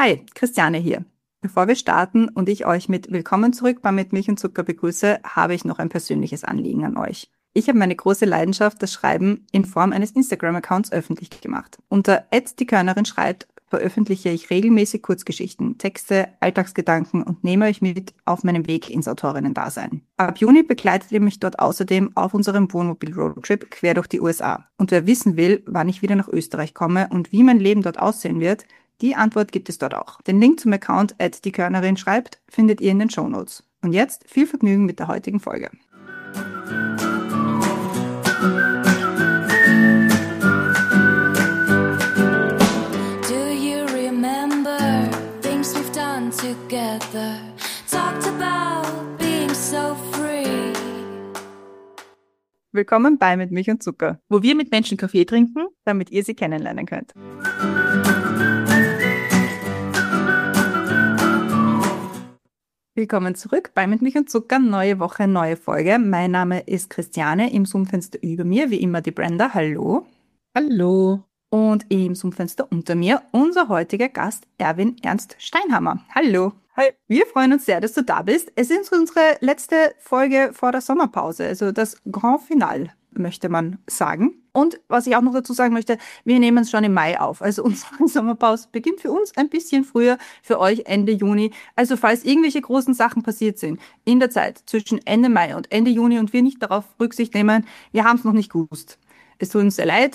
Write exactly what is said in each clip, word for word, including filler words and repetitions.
Hi, Christiane hier. Bevor wir starten und ich euch mit Willkommen zurück bei Mit Milch und Zucker begrüße, habe ich noch ein persönliches Anliegen an euch. Ich habe meine große Leidenschaft, das Schreiben, in Form eines Instagram-Accounts öffentlich gemacht. Unter at die Körnerin schreibt veröffentliche ich regelmäßig Kurzgeschichten, Texte, Alltagsgedanken und nehme euch mit auf meinem Weg ins Autorinnen-Dasein. Ab Juni begleitet ihr mich dort außerdem auf unserem Wohnmobil-Roadtrip quer durch die U S A. Und wer wissen will, wann ich wieder nach Österreich komme und wie mein Leben dort aussehen wird, die Antwort gibt es dort auch. Den Link zum Account at die Körnerin schreibt findet ihr in den Shownotes. Und jetzt viel Vergnügen mit der heutigen Folge. Do you remember things we've done together? Talked about being so free. Willkommen bei Mit Milch und Zucker, wo wir mit Menschen Kaffee trinken, damit ihr sie kennenlernen könnt. Willkommen zurück bei Mit Milch und Zucker, neue Woche, neue Folge. Mein Name ist Christiane, im Zoom-Fenster über mir, wie immer die Brenda, hallo. Hallo. Und im Zoom-Fenster unter mir unser heutiger Gast, Erwin Ernst Steinhammer. Hallo. Hi. Wir freuen uns sehr, dass du da bist. Es ist unsere letzte Folge vor der Sommerpause, also das Grand Finale, möchte man sagen. Und was ich auch noch dazu sagen möchte, wir nehmen es schon im Mai auf. Also unsere Sommerpause beginnt für uns ein bisschen früher, für euch Ende Juni. Also falls irgendwelche großen Sachen passiert sind in der Zeit zwischen Ende Mai und Ende Juni und wir nicht darauf Rücksicht nehmen, wir haben es noch nicht gewusst. Es tut uns sehr leid.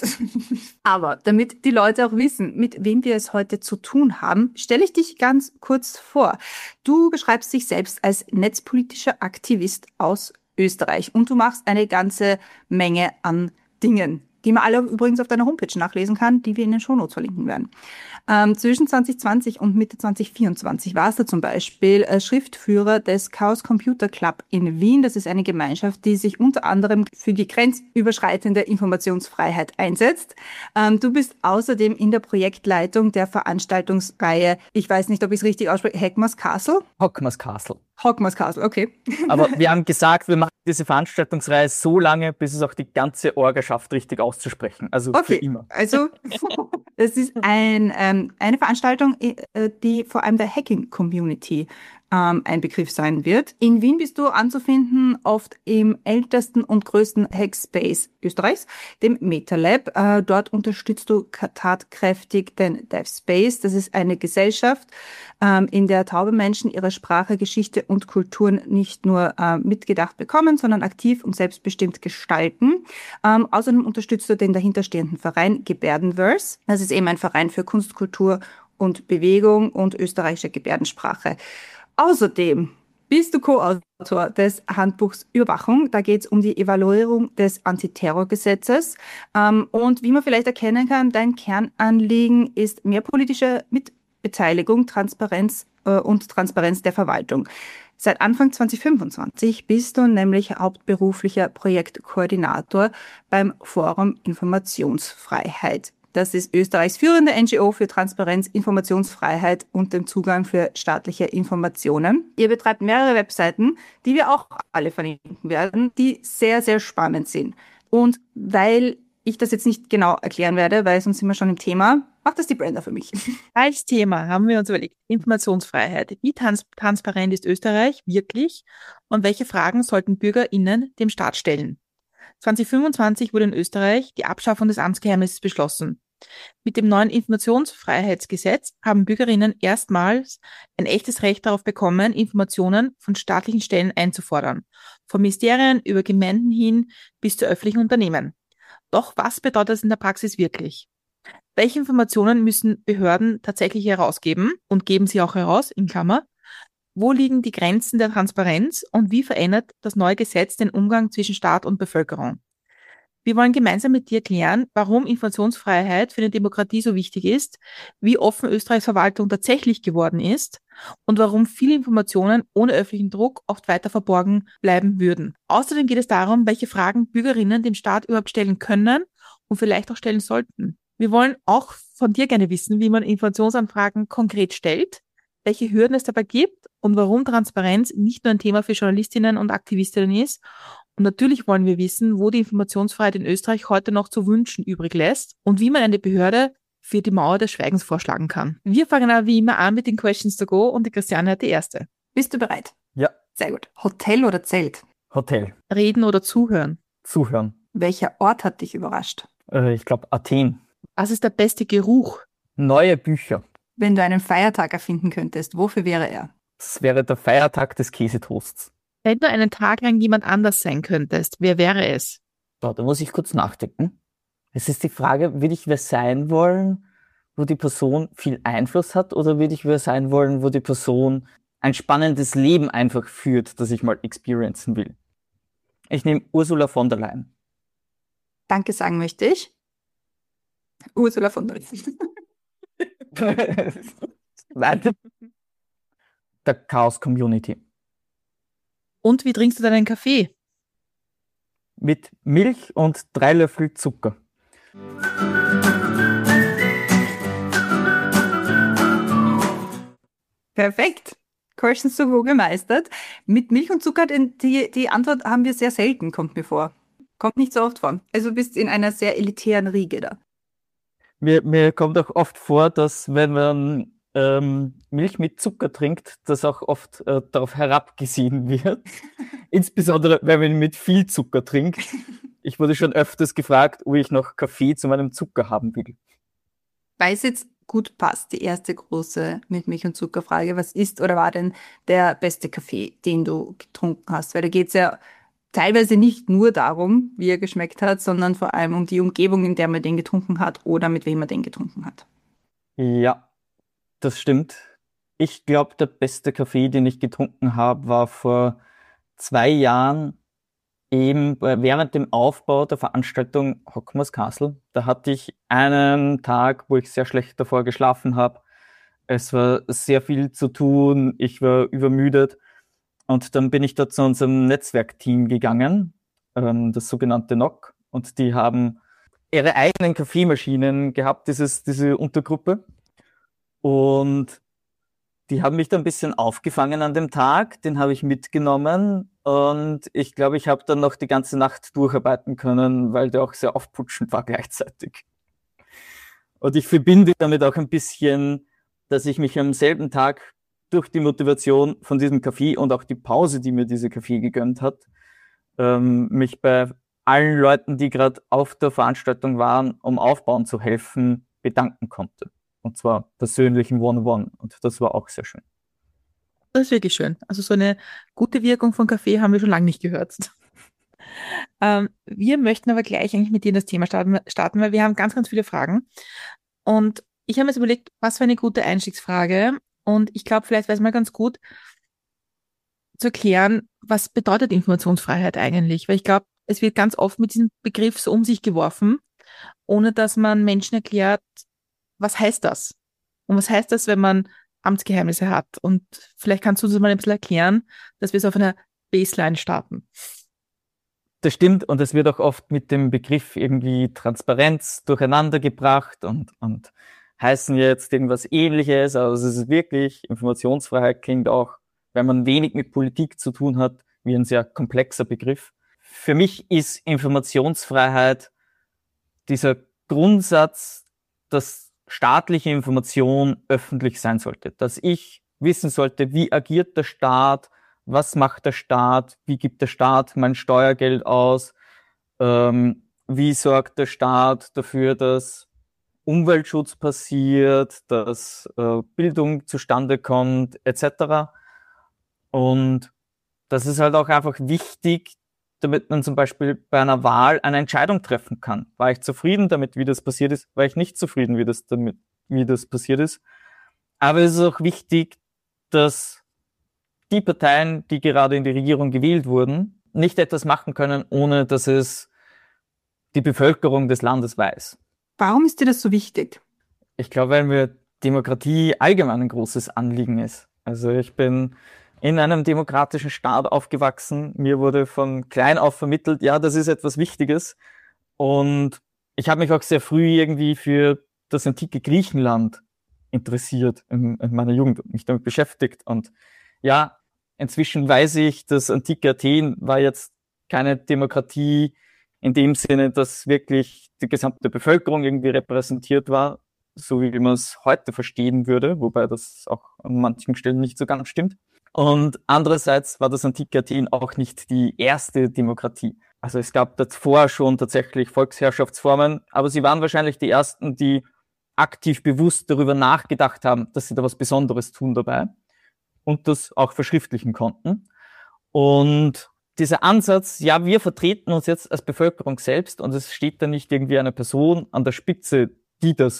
Aber damit die Leute auch wissen, mit wem wir es heute zu tun haben, stelle ich dich ganz kurz vor. Du beschreibst dich selbst als netzpolitischer Aktivist aus Österreich und du machst eine ganze Menge an Dingen, die man alle übrigens auf deiner Homepage nachlesen kann, die wir in den Shownotes verlinken werden. Ähm, zwischen zwanzig zwanzig und Mitte zwanzig vierundzwanzig warst du zum Beispiel äh, Schriftführer des Chaos Computer Club in Wien. Das ist eine Gemeinschaft, die sich unter anderem für die grenzüberschreitende Informationsfreiheit einsetzt. Ähm, du bist außerdem in der Projektleitung der Veranstaltungsreihe, ich weiß nicht, ob ich es richtig ausspreche, Hackmers Castle? Hockmers Castle. Hockmers Castle, okay. Aber wir haben gesagt, wir machen diese Veranstaltungsreihe so lange, bis es auch die ganze Orga schafft, richtig auszusprechen. Also okay. Für immer. Also es ist ein, ähm, eine Veranstaltung, äh, die vor allem der Hacking-Community ähm, ein Begriff sein wird. In Wien bist du anzufinden, oft im ältesten und größten Hackspace Österreichs, dem MetaLab. Äh, dort unterstützt du tatkräftig den DevSpace. Das ist eine Gesellschaft, ähm, in der taube Menschen ihre Sprache, Geschichte und Kulturen nicht nur äh, mitgedacht bekommen, sondern aktiv und selbstbestimmt gestalten. Ähm, außerdem unterstützt du den dahinterstehenden Verein Gebärdenverse. Das ist eben ein Verein für Kunst, Kultur und Bewegung und österreichische Gebärdensprache. Außerdem bist du Co-Autor des Handbuchs Überwachung. Da geht es um die Evaluierung des Antiterrorgesetzes. Ähm, und wie man vielleicht erkennen kann, dein Kernanliegen ist mehr politische Mitbeteiligung, Transparenz äh, und Transparenz der Verwaltung. Seit Anfang zwanzig fünfundzwanzig bist du nämlich hauptberuflicher Projektkoordinator beim Forum Informationsfreiheit. Das ist Österreichs führende N G O für Transparenz, Informationsfreiheit und den Zugang für staatliche Informationen. Ihr betreibt mehrere Webseiten, die wir auch alle verlinken werden, die sehr, sehr spannend sind. Und weil ich das jetzt nicht genau erklären werde, weil sonst sind wir schon im Thema, macht das die Brenda für mich. Als Thema haben wir uns überlegt, Informationsfreiheit. Wie trans- transparent ist Österreich wirklich und welche Fragen sollten BürgerInnen dem Staat stellen? zwanzig fünfundzwanzig wurde in Österreich die Abschaffung des Amtsgeheimnisses beschlossen. Mit dem neuen Informationsfreiheitsgesetz haben Bürgerinnen erstmals ein echtes Recht darauf bekommen, Informationen von staatlichen Stellen einzufordern, von Ministerien über Gemeinden hin bis zu öffentlichen Unternehmen. Doch was bedeutet das in der Praxis wirklich? Welche Informationen müssen Behörden tatsächlich herausgeben und geben sie auch heraus, in Klammer? Wo liegen die Grenzen der Transparenz und wie verändert das neue Gesetz den Umgang zwischen Staat und Bevölkerung? Wir wollen gemeinsam mit dir klären, warum Informationsfreiheit für eine Demokratie so wichtig ist, wie offen Österreichs Verwaltung tatsächlich geworden ist und warum viele Informationen ohne öffentlichen Druck oft weiter verborgen bleiben würden. Außerdem geht es darum, welche Fragen Bürgerinnen dem Staat überhaupt stellen können und vielleicht auch stellen sollten. Wir wollen auch von dir gerne wissen, wie man Informationsanfragen konkret stellt, welche Hürden es dabei gibt und warum Transparenz nicht nur ein Thema für Journalistinnen und Aktivistinnen ist. Und natürlich wollen wir wissen, wo die Informationsfreiheit in Österreich heute noch zu wünschen übrig lässt und wie man eine Behörde für die Mauer des Schweigens vorschlagen kann. Wir fangen aber wie immer an mit den Questions to go und die Christiane hat die erste. Bist du bereit? Ja, Sehr gut. Hotel oder Zelt? Hotel. Reden oder zuhören? Zuhören. Welcher Ort hat dich überrascht? Äh, ich glaube Athen. Was ist der beste Geruch? Neue Bücher. Wenn du einen Feiertag erfinden könntest, wofür wäre er? Das wäre der Feiertag des Käsetoasts. Wenn du einen Tag lang jemand anders sein könntest, wer wäre es? So, da muss ich kurz nachdenken. Es ist die Frage, würde ich wer sein wollen, wo die Person viel Einfluss hat, oder würde ich wer sein wollen, wo die Person ein spannendes Leben einfach führt, das ich mal experiencen will? Ich nehme Ursula von der Leyen. Danke sagen möchte ich. Ursula von der Leyen. Weiter. Der Chaos Community. Und wie trinkst du deinen Kaffee? Mit Milch und drei Löffel Zucker. Perfekt. Questions to go gemeistert. Mit Milch und Zucker, denn die, die Antwort haben wir sehr selten, kommt mir vor. Kommt nicht so oft vor. Also du bist in einer sehr elitären Riege da. Mir, mir kommt auch oft vor, dass wenn man ähm, Milch mit Zucker trinkt, das auch oft äh, darauf herabgesehen wird. Insbesondere, wenn man mit viel Zucker trinkt. Ich wurde schon öfters gefragt, ob ich noch Kaffee zu meinem Zucker haben will. Weil es jetzt gut passt, die erste große mit Milch- und Zuckerfrage. Was ist oder war denn der beste Kaffee, den du getrunken hast? Weil da geht es ja teilweise nicht nur darum, wie er geschmeckt hat, sondern vor allem um die Umgebung, in der man den getrunken hat oder mit wem man den getrunken hat. Ja, das stimmt. Ich glaube, der beste Kaffee, den ich getrunken habe, war vor zwei Jahren eben während dem Aufbau der Veranstaltung Hockmers Castle. Da hatte ich einen Tag, wo ich sehr schlecht davor geschlafen habe. Es war sehr viel zu tun, ich war übermüdet. Und dann bin ich da zu unserem Netzwerkteam gegangen, ähm, das sogenannte N O C. Und die haben ihre eigenen Kaffeemaschinen gehabt, dieses, diese Untergruppe. Und die haben mich da ein bisschen aufgefangen an dem Tag, den habe ich mitgenommen. Und ich glaube, ich habe dann noch die ganze Nacht durcharbeiten können, weil der auch sehr aufputschend war gleichzeitig. Und ich verbinde damit auch ein bisschen, dass ich mich am selben Tag durch die Motivation von diesem Kaffee und auch die Pause, die mir diese Kaffee gegönnt hat, ähm, mich bei allen Leuten, die gerade auf der Veranstaltung waren, um aufbauen zu helfen, bedanken konnte. Und zwar persönlich im One-on-One. Und das war auch sehr schön. Das ist wirklich schön. Also so eine gute Wirkung von Kaffee haben wir schon lange nicht gehört. ähm, wir möchten aber gleich eigentlich mit dir in das Thema starten, starten, weil wir haben ganz, ganz viele Fragen. Und ich habe mir jetzt überlegt, was für eine gute Einstiegsfrage. Und ich glaube, vielleicht wäre es mal ganz gut zu erklären, was bedeutet Informationsfreiheit eigentlich? Weil ich glaube, es wird ganz oft mit diesem Begriff so um sich geworfen, ohne dass man Menschen erklärt, was heißt das? Und was heißt das, wenn man Amtsgeheimnisse hat? Und vielleicht kannst du uns mal ein bisschen erklären, dass wir so auf einer Baseline starten. Das stimmt, und es wird auch oft mit dem Begriff irgendwie Transparenz durcheinander gebracht und, und heißen jetzt irgendwas Ähnliches, aber es ist wirklich, Informationsfreiheit klingt auch, wenn man wenig mit Politik zu tun hat, wie ein sehr komplexer Begriff. Für mich ist Informationsfreiheit dieser Grundsatz, dass staatliche Information öffentlich sein sollte, dass ich wissen sollte, wie agiert der Staat, was macht der Staat, wie gibt der Staat mein Steuergeld aus, ähm, wie sorgt der Staat dafür, dass Umweltschutz passiert, dass äh, Bildung zustande kommt, et cetera. Und das ist halt auch einfach wichtig, damit man zum Beispiel bei einer Wahl eine Entscheidung treffen kann. War ich zufrieden damit, wie das passiert ist? War ich nicht zufrieden, wie das damit, wie das passiert ist? Aber es ist auch wichtig, dass die Parteien, die gerade in die Regierung gewählt wurden, nicht etwas machen können, ohne dass es die Bevölkerung des Landes weiß. Warum ist dir das so wichtig? Ich glaube, weil mir Demokratie allgemein ein großes Anliegen ist. Also ich bin in einem demokratischen Staat aufgewachsen. Mir wurde von klein auf vermittelt, ja, das ist etwas Wichtiges. Und ich habe mich auch sehr früh irgendwie für das antike Griechenland interessiert in, in meiner Jugend und mich damit beschäftigt. Und ja, inzwischen weiß ich, das antike Athen war jetzt keine Demokratie in dem Sinne, dass wirklich die gesamte Bevölkerung irgendwie repräsentiert war, so wie man es heute verstehen würde, wobei das auch an manchen Stellen nicht so ganz stimmt. Und andererseits war das antike Athen auch nicht die erste Demokratie. Also es gab davor schon tatsächlich Volksherrschaftsformen, aber sie waren wahrscheinlich die ersten, die aktiv bewusst darüber nachgedacht haben, dass sie da was Besonderes tun dabei und das auch verschriftlichen konnten. Und dieser Ansatz, ja, wir vertreten uns jetzt als Bevölkerung selbst und es steht da nicht irgendwie eine Person an der Spitze, die das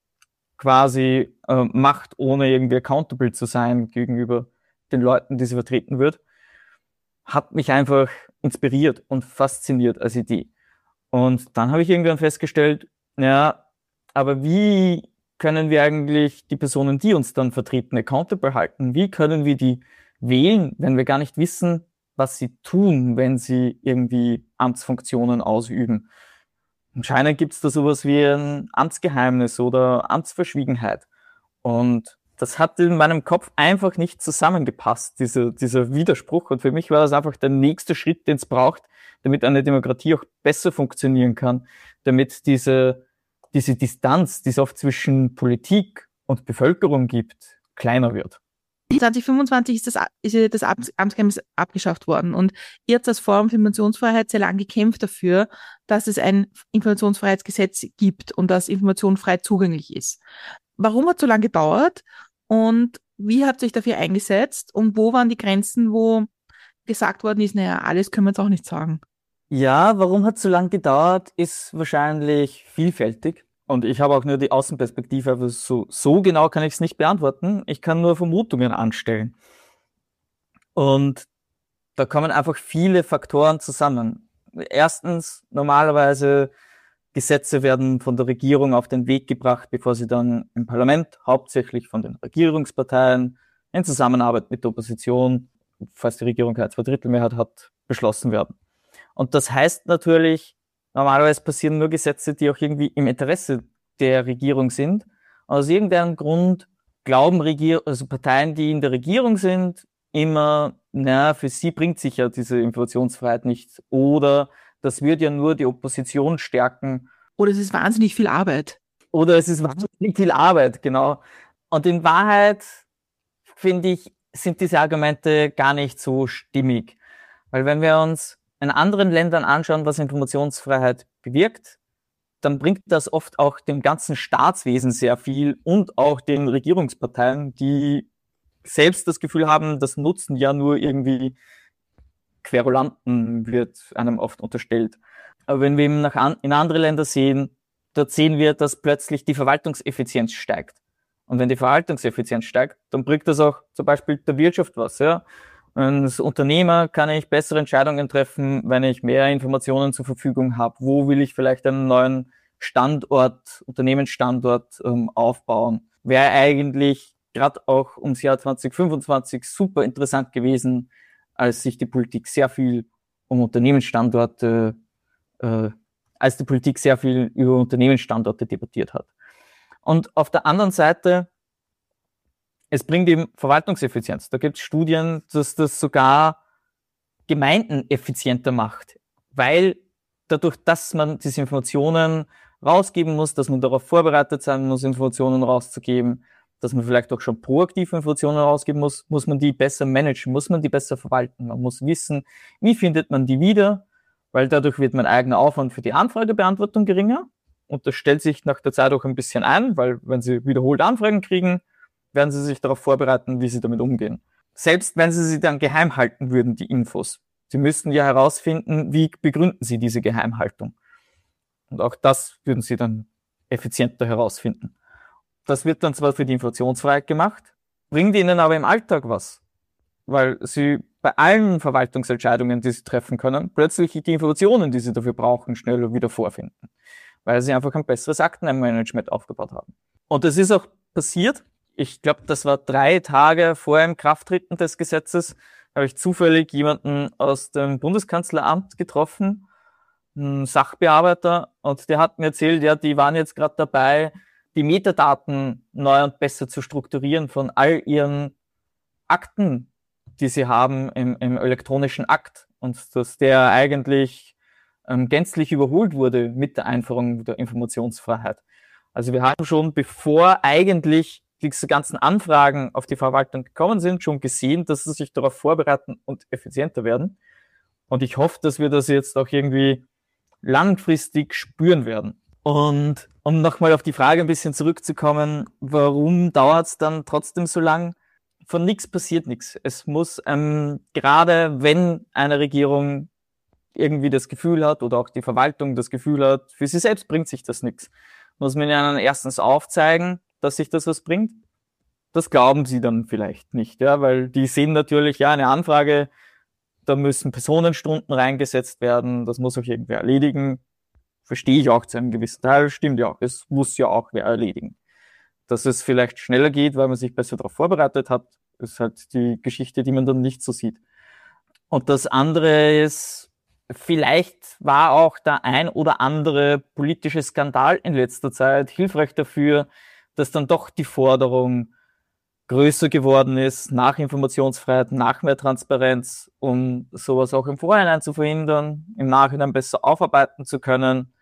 quasi äh, macht, ohne irgendwie accountable zu sein gegenüber den Leuten, die sie vertreten wird, hat mich einfach inspiriert und fasziniert als Idee. Und dann habe ich irgendwann festgestellt, ja, aber wie können wir eigentlich die Personen, die uns dann vertreten, accountable halten? Wie können wir die wählen, wenn wir gar nicht wissen, was sie tun, wenn sie irgendwie Amtsfunktionen ausüben? Anscheinend gibt es da sowas wie ein Amtsgeheimnis oder Amtsverschwiegenheit. Und das hat in meinem Kopf einfach nicht zusammengepasst, dieser, dieser Widerspruch. Und für mich war das einfach der nächste Schritt, den es braucht, damit eine Demokratie auch besser funktionieren kann, damit diese, diese Distanz, die es oft zwischen Politik und Bevölkerung gibt, kleiner wird. zwanzig fünfundzwanzig ist das, ist das Amtsgeheimnis abgeschafft worden und ihr habt als Forum für Informationsfreiheit sehr lange gekämpft dafür, dass es ein Informationsfreiheitsgesetz gibt und dass Information frei zugänglich ist. Warum hat es so lange gedauert und wie habt ihr euch dafür eingesetzt und wo waren die Grenzen, wo gesagt worden ist, naja, alles können wir jetzt auch nicht sagen? Ja, warum hat es so lange gedauert, ist wahrscheinlich vielfältig. Und ich habe auch nur die Außenperspektive, aber so, so genau kann ich es nicht beantworten. Ich kann nur Vermutungen anstellen. Und da kommen einfach viele Faktoren zusammen. Erstens, normalerweise Gesetze werden von der Regierung auf den Weg gebracht, bevor sie dann im Parlament, hauptsächlich von den Regierungsparteien, in Zusammenarbeit mit der Opposition, falls die Regierung keine Zweidrittelmehrheit hat, beschlossen werden. Und das heißt natürlich, normalerweise passieren nur Gesetze, die auch irgendwie im Interesse der Regierung sind. Aus irgendeinem Grund glauben Regier- also Parteien, die in der Regierung sind, immer, na, für sie bringt sich ja diese Informationsfreiheit nichts. Oder das wird ja nur die Opposition stärken. Oder es ist wahnsinnig viel Arbeit. Oder es ist wahnsinnig viel Arbeit, genau. Und in Wahrheit, finde ich, sind diese Argumente gar nicht so stimmig. Weil wenn wir uns in anderen Ländern anschauen, was Informationsfreiheit bewirkt, dann bringt das oft auch dem ganzen Staatswesen sehr viel und auch den Regierungsparteien, die selbst das Gefühl haben, das nutzen ja nur irgendwie Querulanten, wird einem oft unterstellt. Aber wenn wir eben nach an, in andere Länder sehen, dort sehen wir, dass plötzlich die Verwaltungseffizienz steigt. Und wenn die Verwaltungseffizienz steigt, dann bringt das auch zum Beispiel der Wirtschaft was, ja. Als Unternehmer kann ich bessere Entscheidungen treffen, wenn ich mehr Informationen zur Verfügung habe. Wo will ich vielleicht einen neuen Standort, Unternehmensstandort ähm, aufbauen? Wäre eigentlich gerade auch ums Jahr zwanzig fünfundzwanzig super interessant gewesen, als sich die Politik sehr viel um Unternehmensstandorte, äh, als die Politik sehr viel über Unternehmensstandorte debattiert hat. Und auf der anderen Seite, es bringt eben Verwaltungseffizienz. Da gibt es Studien, dass das sogar Gemeinden effizienter macht, weil dadurch, dass man diese Informationen rausgeben muss, dass man darauf vorbereitet sein muss, Informationen rauszugeben, dass man vielleicht auch schon proaktiv Informationen rausgeben muss, muss man die besser managen, muss man die besser verwalten. Man muss wissen, wie findet man die wieder, weil dadurch wird mein eigener Aufwand für die Anfragebeantwortung geringer und das stellt sich nach der Zeit auch ein bisschen ein, weil wenn Sie wiederholt Anfragen kriegen, werden Sie sich darauf vorbereiten, wie Sie damit umgehen. Selbst wenn Sie sie dann geheim halten würden, die Infos. Sie müssten ja herausfinden, wie begründen Sie diese Geheimhaltung. Und auch das würden Sie dann effizienter herausfinden. Das wird dann zwar für die Informationsfreiheit gemacht, bringt Ihnen aber im Alltag was. Weil Sie bei allen Verwaltungsentscheidungen, die Sie treffen können, plötzlich die Informationen, die Sie dafür brauchen, schneller wieder vorfinden. Weil Sie einfach ein besseres Aktenmanagement aufgebaut haben. Und das ist auch passiert. Ich glaube, das war drei Tage vor dem Krafttreten des Gesetzes, habe ich zufällig jemanden aus dem Bundeskanzleramt getroffen, einen Sachbearbeiter, und der hat mir erzählt, ja, die waren jetzt gerade dabei, die Metadaten neu und besser zu strukturieren von all ihren Akten, die sie haben im, im elektronischen Akt, und dass der eigentlich ähm, gänzlich überholt wurde mit der Einführung der Informationsfreiheit. Also wir haben schon, bevor eigentlich diese ganzen Anfragen auf die Verwaltung gekommen sind, schon gesehen, dass sie sich darauf vorbereiten und effizienter werden. Und ich hoffe, dass wir das jetzt auch irgendwie langfristig spüren werden. Und um nochmal auf die Frage ein bisschen zurückzukommen, warum dauert es dann trotzdem so lang? Von nichts passiert nichts. Es muss, ähm, gerade wenn eine Regierung irgendwie das Gefühl hat oder auch die Verwaltung das Gefühl hat, für sie selbst bringt sich das nichts, muss man ihnen erstens aufzeigen, dass sich das was bringt. Das glauben sie dann vielleicht nicht, ja, weil die sehen natürlich, ja, eine Anfrage, da müssen Personenstunden reingesetzt werden, das muss auch irgendwer erledigen. Verstehe ich auch zu einem gewissen Teil, stimmt ja auch, es muss ja auch wer erledigen. Dass es vielleicht schneller geht, weil man sich besser darauf vorbereitet hat, ist halt die Geschichte, die man dann nicht so sieht. Und das andere ist, vielleicht war auch der ein oder andere politische Skandal in letzter Zeit hilfreich dafür, dass dann doch die Forderung größer geworden ist, nach Informationsfreiheit, nach mehr Transparenz, um sowas auch im Vorhinein zu verhindern, im Nachhinein besser aufarbeiten zu können.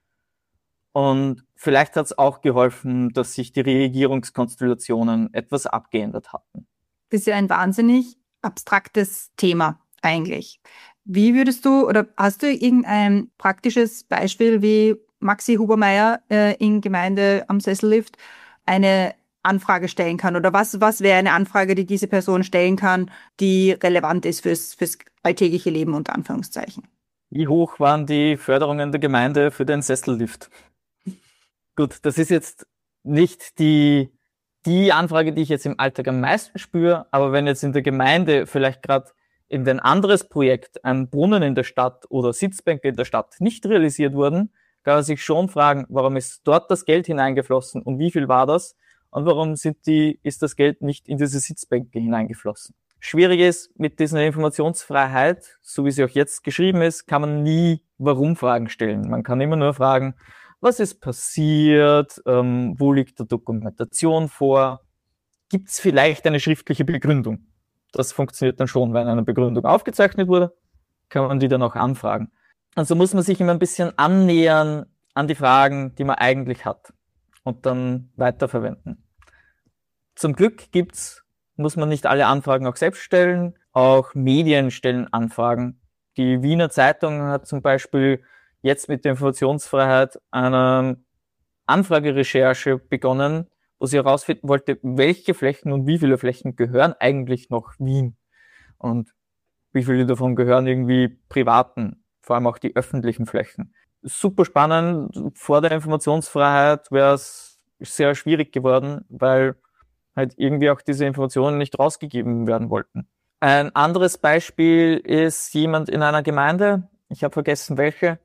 Und vielleicht hat es auch geholfen, dass sich die Regierungskonstellationen etwas abgeändert hatten. Das ist ja ein wahnsinnig abstraktes Thema eigentlich. Wie würdest du, oder hast du irgendein praktisches Beispiel, wie Maxi Hubermeier äh, in Gemeinde am Sessellift eine Anfrage stellen kann? Oder was, was wäre eine Anfrage, die diese Person stellen kann, die relevant ist fürs, fürs alltägliche Leben, unter Anführungszeichen? Wie hoch waren die Förderungen der Gemeinde für den Sessellift? Gut, das ist jetzt nicht die, die Anfrage, die ich jetzt im Alltag am meisten spüre, aber wenn jetzt in der Gemeinde vielleicht gerade in ein anderes Projekt, ein Brunnen in der Stadt oder Sitzbänke in der Stadt nicht realisiert wurden, kann man sich schon fragen, warum ist dort das Geld hineingeflossen und wie viel war das und warum sind die, ist das Geld nicht in diese Sitzbänke hineingeflossen. Schwierig ist mit dieser Informationsfreiheit, so wie sie auch jetzt geschrieben ist, kann man nie Warum-Fragen stellen. Man kann immer nur fragen, was ist passiert, ähm, wo liegt der Dokumentation vor, gibt es vielleicht eine schriftliche Begründung? Das funktioniert dann schon, wenn eine Begründung aufgezeichnet wurde, kann man die dann auch anfragen. Also muss man sich immer ein bisschen annähern an die Fragen, die man eigentlich hat und dann weiterverwenden. Zum Glück gibt's, muss man nicht alle Anfragen auch selbst stellen, auch Medien stellen Anfragen. Die Wiener Zeitung hat zum Beispiel jetzt mit der Informationsfreiheit eine Anfragerecherche begonnen, wo sie herausfinden wollte, welche Flächen und wie viele Flächen gehören eigentlich noch Wien und wie viele davon gehören irgendwie privaten, vor allem auch die öffentlichen Flächen. Super spannend. Vor der Informationsfreiheit wäre es sehr schwierig geworden, weil halt irgendwie auch diese Informationen nicht rausgegeben werden wollten. Ein anderes Beispiel ist jemand in einer Gemeinde, ich habe vergessen welche,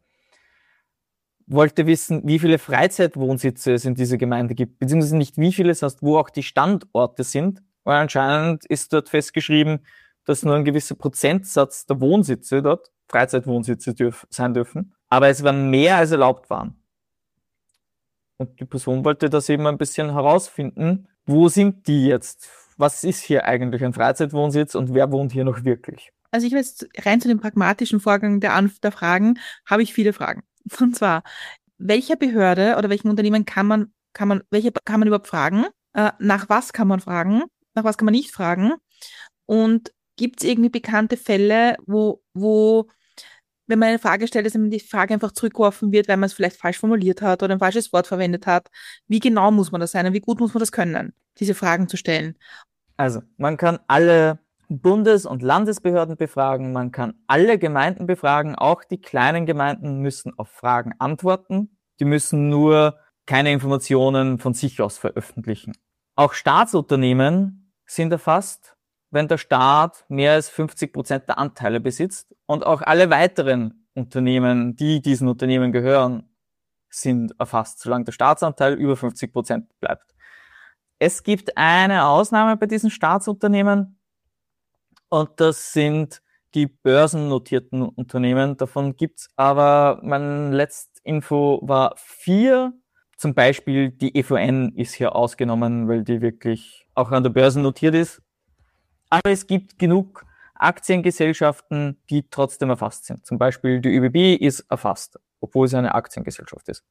wollte wissen, wie viele Freizeitwohnsitze es in dieser Gemeinde gibt, beziehungsweise nicht wie viele, sondern wo auch die Standorte sind, weil anscheinend ist dort festgeschrieben, dass nur ein gewisser Prozentsatz der Wohnsitze dort Freizeitwohnsitze dürf, sein dürfen, aber es waren mehr als erlaubt waren. Und die Person wollte das eben ein bisschen herausfinden, wo sind die jetzt? Was ist hier eigentlich ein Freizeitwohnsitz und wer wohnt hier noch wirklich? Also ich will jetzt rein zu dem pragmatischen Vorgang der, Anf- der Fragen, habe ich viele Fragen. Und zwar, welcher Behörde oder welchem Unternehmen kann man, kann man, welche kann man überhaupt fragen? Äh, nach was kann man fragen? Nach was kann man nicht fragen? Und gibt es irgendwie bekannte Fälle, wo, wo, wenn man eine Frage stellt, dass die Frage einfach zurückgeworfen wird, weil man es vielleicht falsch formuliert hat oder ein falsches Wort verwendet hat? Wie genau muss man das sein und wie gut muss man das können, diese Fragen zu stellen? Also, man kann alle Bundes- und Landesbehörden befragen, man kann alle Gemeinden befragen, auch die kleinen Gemeinden müssen auf Fragen antworten, die müssen nur keine Informationen von sich aus veröffentlichen. Auch Staatsunternehmen sind erfasst, wenn der Staat mehr als fünfzig Prozent der Anteile besitzt und auch alle weiteren Unternehmen, die diesen Unternehmen gehören, sind erfasst, solange der Staatsanteil über fünfzig Prozent bleibt. Es gibt eine Ausnahme bei diesen Staatsunternehmen, und das sind die börsennotierten Unternehmen. Davon gibt's aber, mein letztes Info war vier. Zum Beispiel die E V N ist hier ausgenommen, weil die wirklich auch an der Börse notiert ist. Aber es gibt genug Aktiengesellschaften, die trotzdem erfasst sind. Zum Beispiel die ÖBB ist erfasst, obwohl es eine Aktiengesellschaft ist.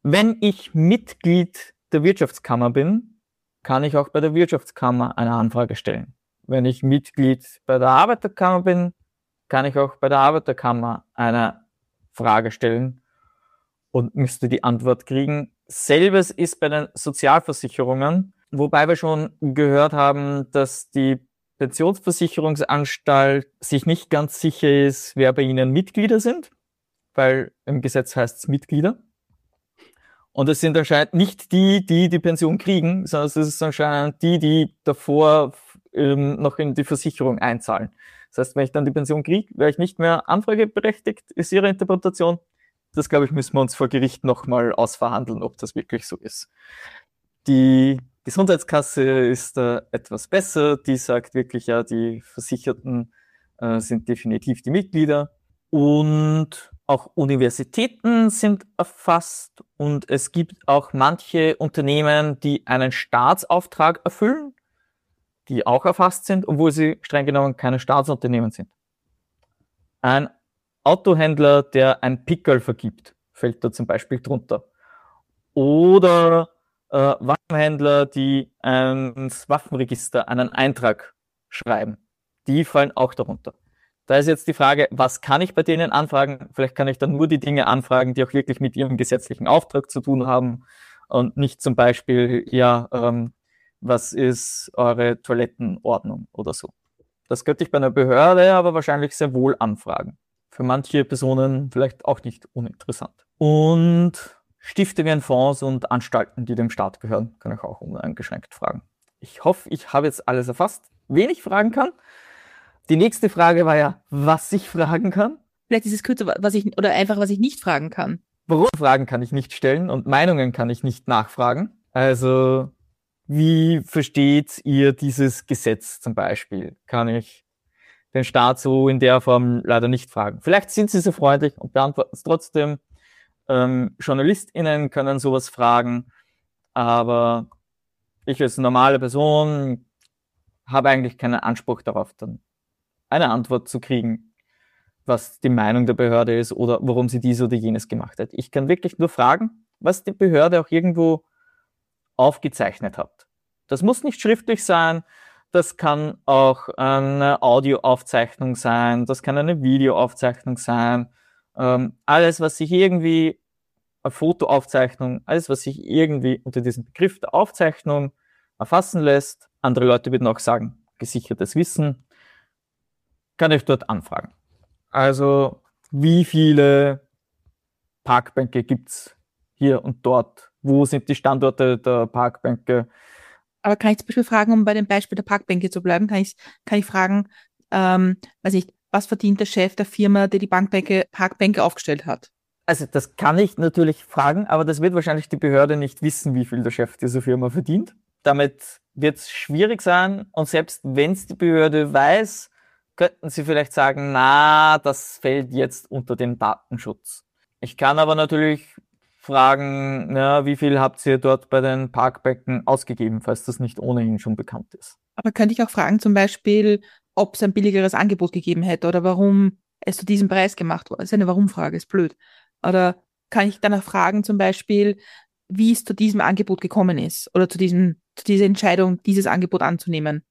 Wenn ich Mitglied der Wirtschaftskammer bin, kann ich auch bei der Wirtschaftskammer eine Anfrage stellen. Wenn ich Mitglied bei der Arbeiterkammer bin, kann ich auch bei der Arbeiterkammer eine Frage stellen und müsste die Antwort kriegen. Selbes ist bei den Sozialversicherungen, wobei wir schon gehört haben, dass die Pensionsversicherungsanstalt sich nicht ganz sicher ist, wer bei ihnen Mitglieder sind, weil im Gesetz heißt es Mitglieder. Und es sind anscheinend nicht die, die die Pension kriegen, sondern es ist anscheinend die, die davor ähm, noch in die Versicherung einzahlen. Das heißt, wenn ich dann die Pension kriege, wäre ich nicht mehr anfrageberechtigt, ist Ihre Interpretation. Das, glaube ich, müssen wir uns vor Gericht nochmal ausverhandeln, ob das wirklich so ist. Die Gesundheitskasse ist äh, etwas besser. Die sagt wirklich, ja, die Versicherten äh, sind definitiv die Mitglieder. Und auch Universitäten sind erfasst. Und es gibt auch manche Unternehmen, die einen Staatsauftrag erfüllen, die auch erfasst sind, obwohl sie streng genommen keine Staatsunternehmen sind. Ein Autohändler, der ein Pickerl vergibt, fällt da zum Beispiel drunter. Oder äh, Waffenhändler, die ins Waffenregister einen Eintrag schreiben, die fallen auch darunter. Da ist jetzt die Frage, was kann ich bei denen anfragen? Vielleicht kann ich dann nur die Dinge anfragen, die auch wirklich mit ihrem gesetzlichen Auftrag zu tun haben und nicht zum Beispiel, ja, ähm, was ist eure Toilettenordnung oder so. Das könnte ich bei einer Behörde aber wahrscheinlich sehr wohl anfragen. Für manche Personen vielleicht auch nicht uninteressant. Und Stiftungen, Fonds und Anstalten, die dem Staat gehören, kann ich auch uneingeschränkt fragen. Ich hoffe, ich habe jetzt alles erfasst, wen ich fragen kann. Die nächste Frage war ja, was ich fragen kann. Vielleicht ist es kürzer, was ich, oder einfach, was ich nicht fragen kann. Warum Fragen kann ich nicht stellen und Meinungen kann ich nicht nachfragen. Also, wie versteht ihr dieses Gesetz zum Beispiel? Kann ich den Staat so in der Form leider nicht fragen. Vielleicht sind sie so freundlich und beantworten es trotzdem. Ähm, JournalistInnen können sowas fragen, aber ich als normale Person habe eigentlich keinen Anspruch darauf, dann eine Antwort zu kriegen, was die Meinung der Behörde ist oder warum sie dies oder jenes gemacht hat. Ich kann wirklich nur fragen, was die Behörde auch irgendwo aufgezeichnet hat. Das muss nicht schriftlich sein, das kann auch eine Audioaufzeichnung sein, das kann eine Videoaufzeichnung sein, ähm, alles, was sich irgendwie, eine Fotoaufzeichnung, alles, was sich irgendwie unter diesem Begriff der Aufzeichnung erfassen lässt. Andere Leute würden auch sagen, gesichertes Wissen, kann ich dort anfragen. Also, wie viele Parkbänke gibt's hier und dort? Wo sind die Standorte der Parkbänke? Aber kann ich zum Beispiel fragen, um bei dem Beispiel der Parkbänke zu bleiben, kann ich, kann ich fragen, ähm, weiß ich, was verdient der Chef der Firma, die die Bankbänke, Parkbänke aufgestellt hat? Also das kann ich natürlich fragen, aber das wird wahrscheinlich die Behörde nicht wissen, wie viel der Chef dieser Firma verdient. Damit wird es schwierig sein und selbst wenn es die Behörde weiß, könnten sie vielleicht sagen, na, das fällt jetzt unter den Datenschutz. Ich kann aber natürlich fragen, na, wie viel habt ihr dort bei den Parkbänken ausgegeben, falls das nicht ohnehin schon bekannt ist. Aber könnte ich auch fragen, zum Beispiel, ob es ein billigeres Angebot gegeben hätte oder warum es zu diesem Preis gemacht wurde. Das ist eine Warum-Frage, ist blöd. Oder kann ich danach fragen, zum Beispiel, wie es zu diesem Angebot gekommen ist oder zu diesem, zu dieser Entscheidung, dieses Angebot anzunehmen?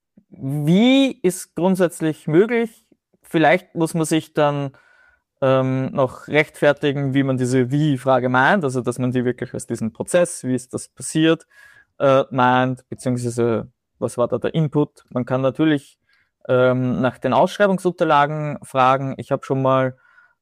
Wie ist grundsätzlich möglich? Vielleicht muss man sich dann ähm, noch rechtfertigen, wie man diese Wie-Frage meint, also dass man die wirklich als diesen Prozess, wie ist das passiert, äh, meint, beziehungsweise was war da der Input. Man kann natürlich ähm, nach den Ausschreibungsunterlagen fragen. Ich habe schon mal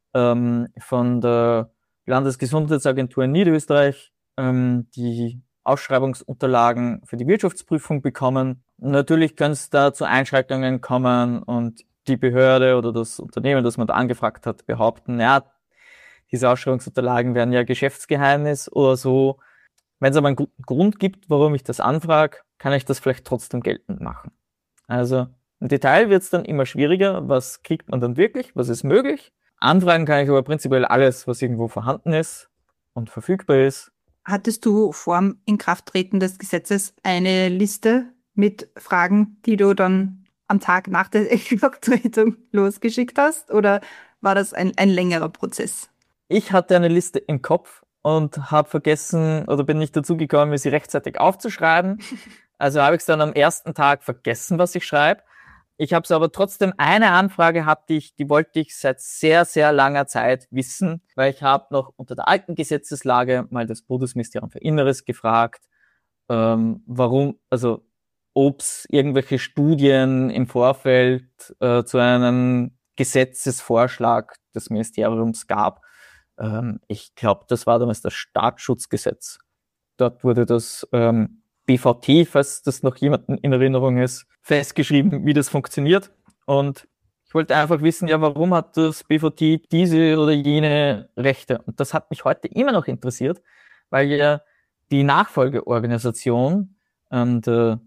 ähm, von der Landesgesundheitsagentur in Niederösterreich ähm, die Ausschreibungsunterlagen für die Wirtschaftsprüfung bekommen. Natürlich kann es da zu Einschränkungen kommen und die Behörde oder das Unternehmen, das man da angefragt hat, behaupten, ja, diese Ausschreibungsunterlagen wären ja Geschäftsgeheimnis oder so. Wenn es aber einen guten Grund gibt, warum ich das anfrage, kann ich das vielleicht trotzdem geltend machen. Also im Detail wird es dann immer schwieriger. Was kriegt man dann wirklich? Was ist möglich? Anfragen kann ich aber prinzipiell alles, was irgendwo vorhanden ist und verfügbar ist. Hattest du vor dem Inkrafttreten des Gesetzes eine Liste mit Fragen, die du dann am Tag nach der Inkrafttretung losgeschickt hast? Oder war das ein, ein längerer Prozess? Ich hatte eine Liste im Kopf und habe vergessen oder bin nicht dazu gekommen, mir sie rechtzeitig aufzuschreiben. Also habe ich es dann am ersten Tag vergessen, was ich schreibe. Ich habe es aber trotzdem, eine Anfrage hatte ich, die wollte ich seit sehr, sehr langer Zeit wissen, weil ich habe noch unter der alten Gesetzeslage mal das Bundesministerium für Inneres gefragt, ähm, warum, also ob es irgendwelche Studien im Vorfeld äh, zu einem Gesetzesvorschlag des Ministeriums gab. Ähm, ich glaube, das war damals das Staatsschutzgesetz. Dort wurde das ähm, B V T, falls das noch jemandem in Erinnerung ist, festgeschrieben, wie das funktioniert. Und ich wollte einfach wissen, ja, warum hat das B V T diese oder jene Rechte? Und das hat mich heute immer noch interessiert, weil ja die Nachfolgeorganisation, ähm, der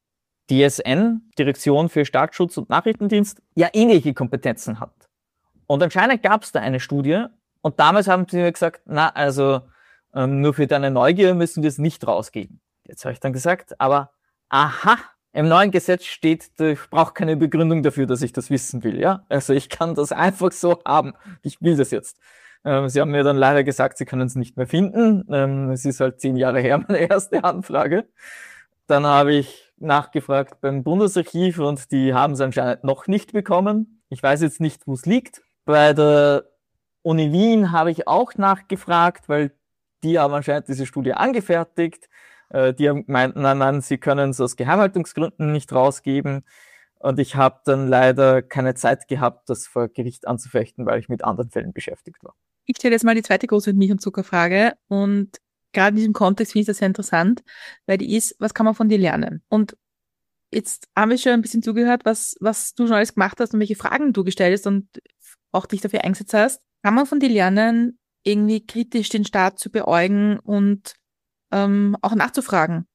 D S N, Direktion für Staatsschutz und Nachrichtendienst, ja ähnliche Kompetenzen hat. Und anscheinend gab es da eine Studie und damals haben sie mir gesagt, na, also ähm, nur für deine Neugier müssen wir es nicht rausgeben. Jetzt habe ich dann gesagt, aber aha, im neuen Gesetz steht, ich brauche keine Begründung dafür, dass ich das wissen will. Ja, also ich kann das einfach so haben. Ich will das jetzt. Ähm, sie haben mir dann leider gesagt, sie können es nicht mehr finden. Ähm, es ist halt zehn Jahre her, meine erste Anfrage. Dann habe ich nachgefragt beim Bundesarchiv und die haben es anscheinend noch nicht bekommen. Ich weiß jetzt nicht, wo es liegt. Bei der Uni Wien habe ich auch nachgefragt, weil die haben anscheinend diese Studie angefertigt. Die haben gemeint, nein, nein, sie können es aus Geheimhaltungsgründen nicht rausgeben. Und ich habe dann leider keine Zeit gehabt, das vor Gericht anzufechten, weil ich mit anderen Fällen beschäftigt war. Ich stelle jetzt mal die zweite große Milch- und Zuckerfrage. Und gerade in diesem Kontext finde ich das sehr interessant, weil die ist, was kann man von dir lernen? Und jetzt haben wir schon ein bisschen zugehört, was, was du schon alles gemacht hast und welche Fragen du gestellt hast und auch dich dafür eingesetzt hast. Kann man von dir lernen, irgendwie kritisch den Staat zu beäugen und ähm, auch nachzufragen,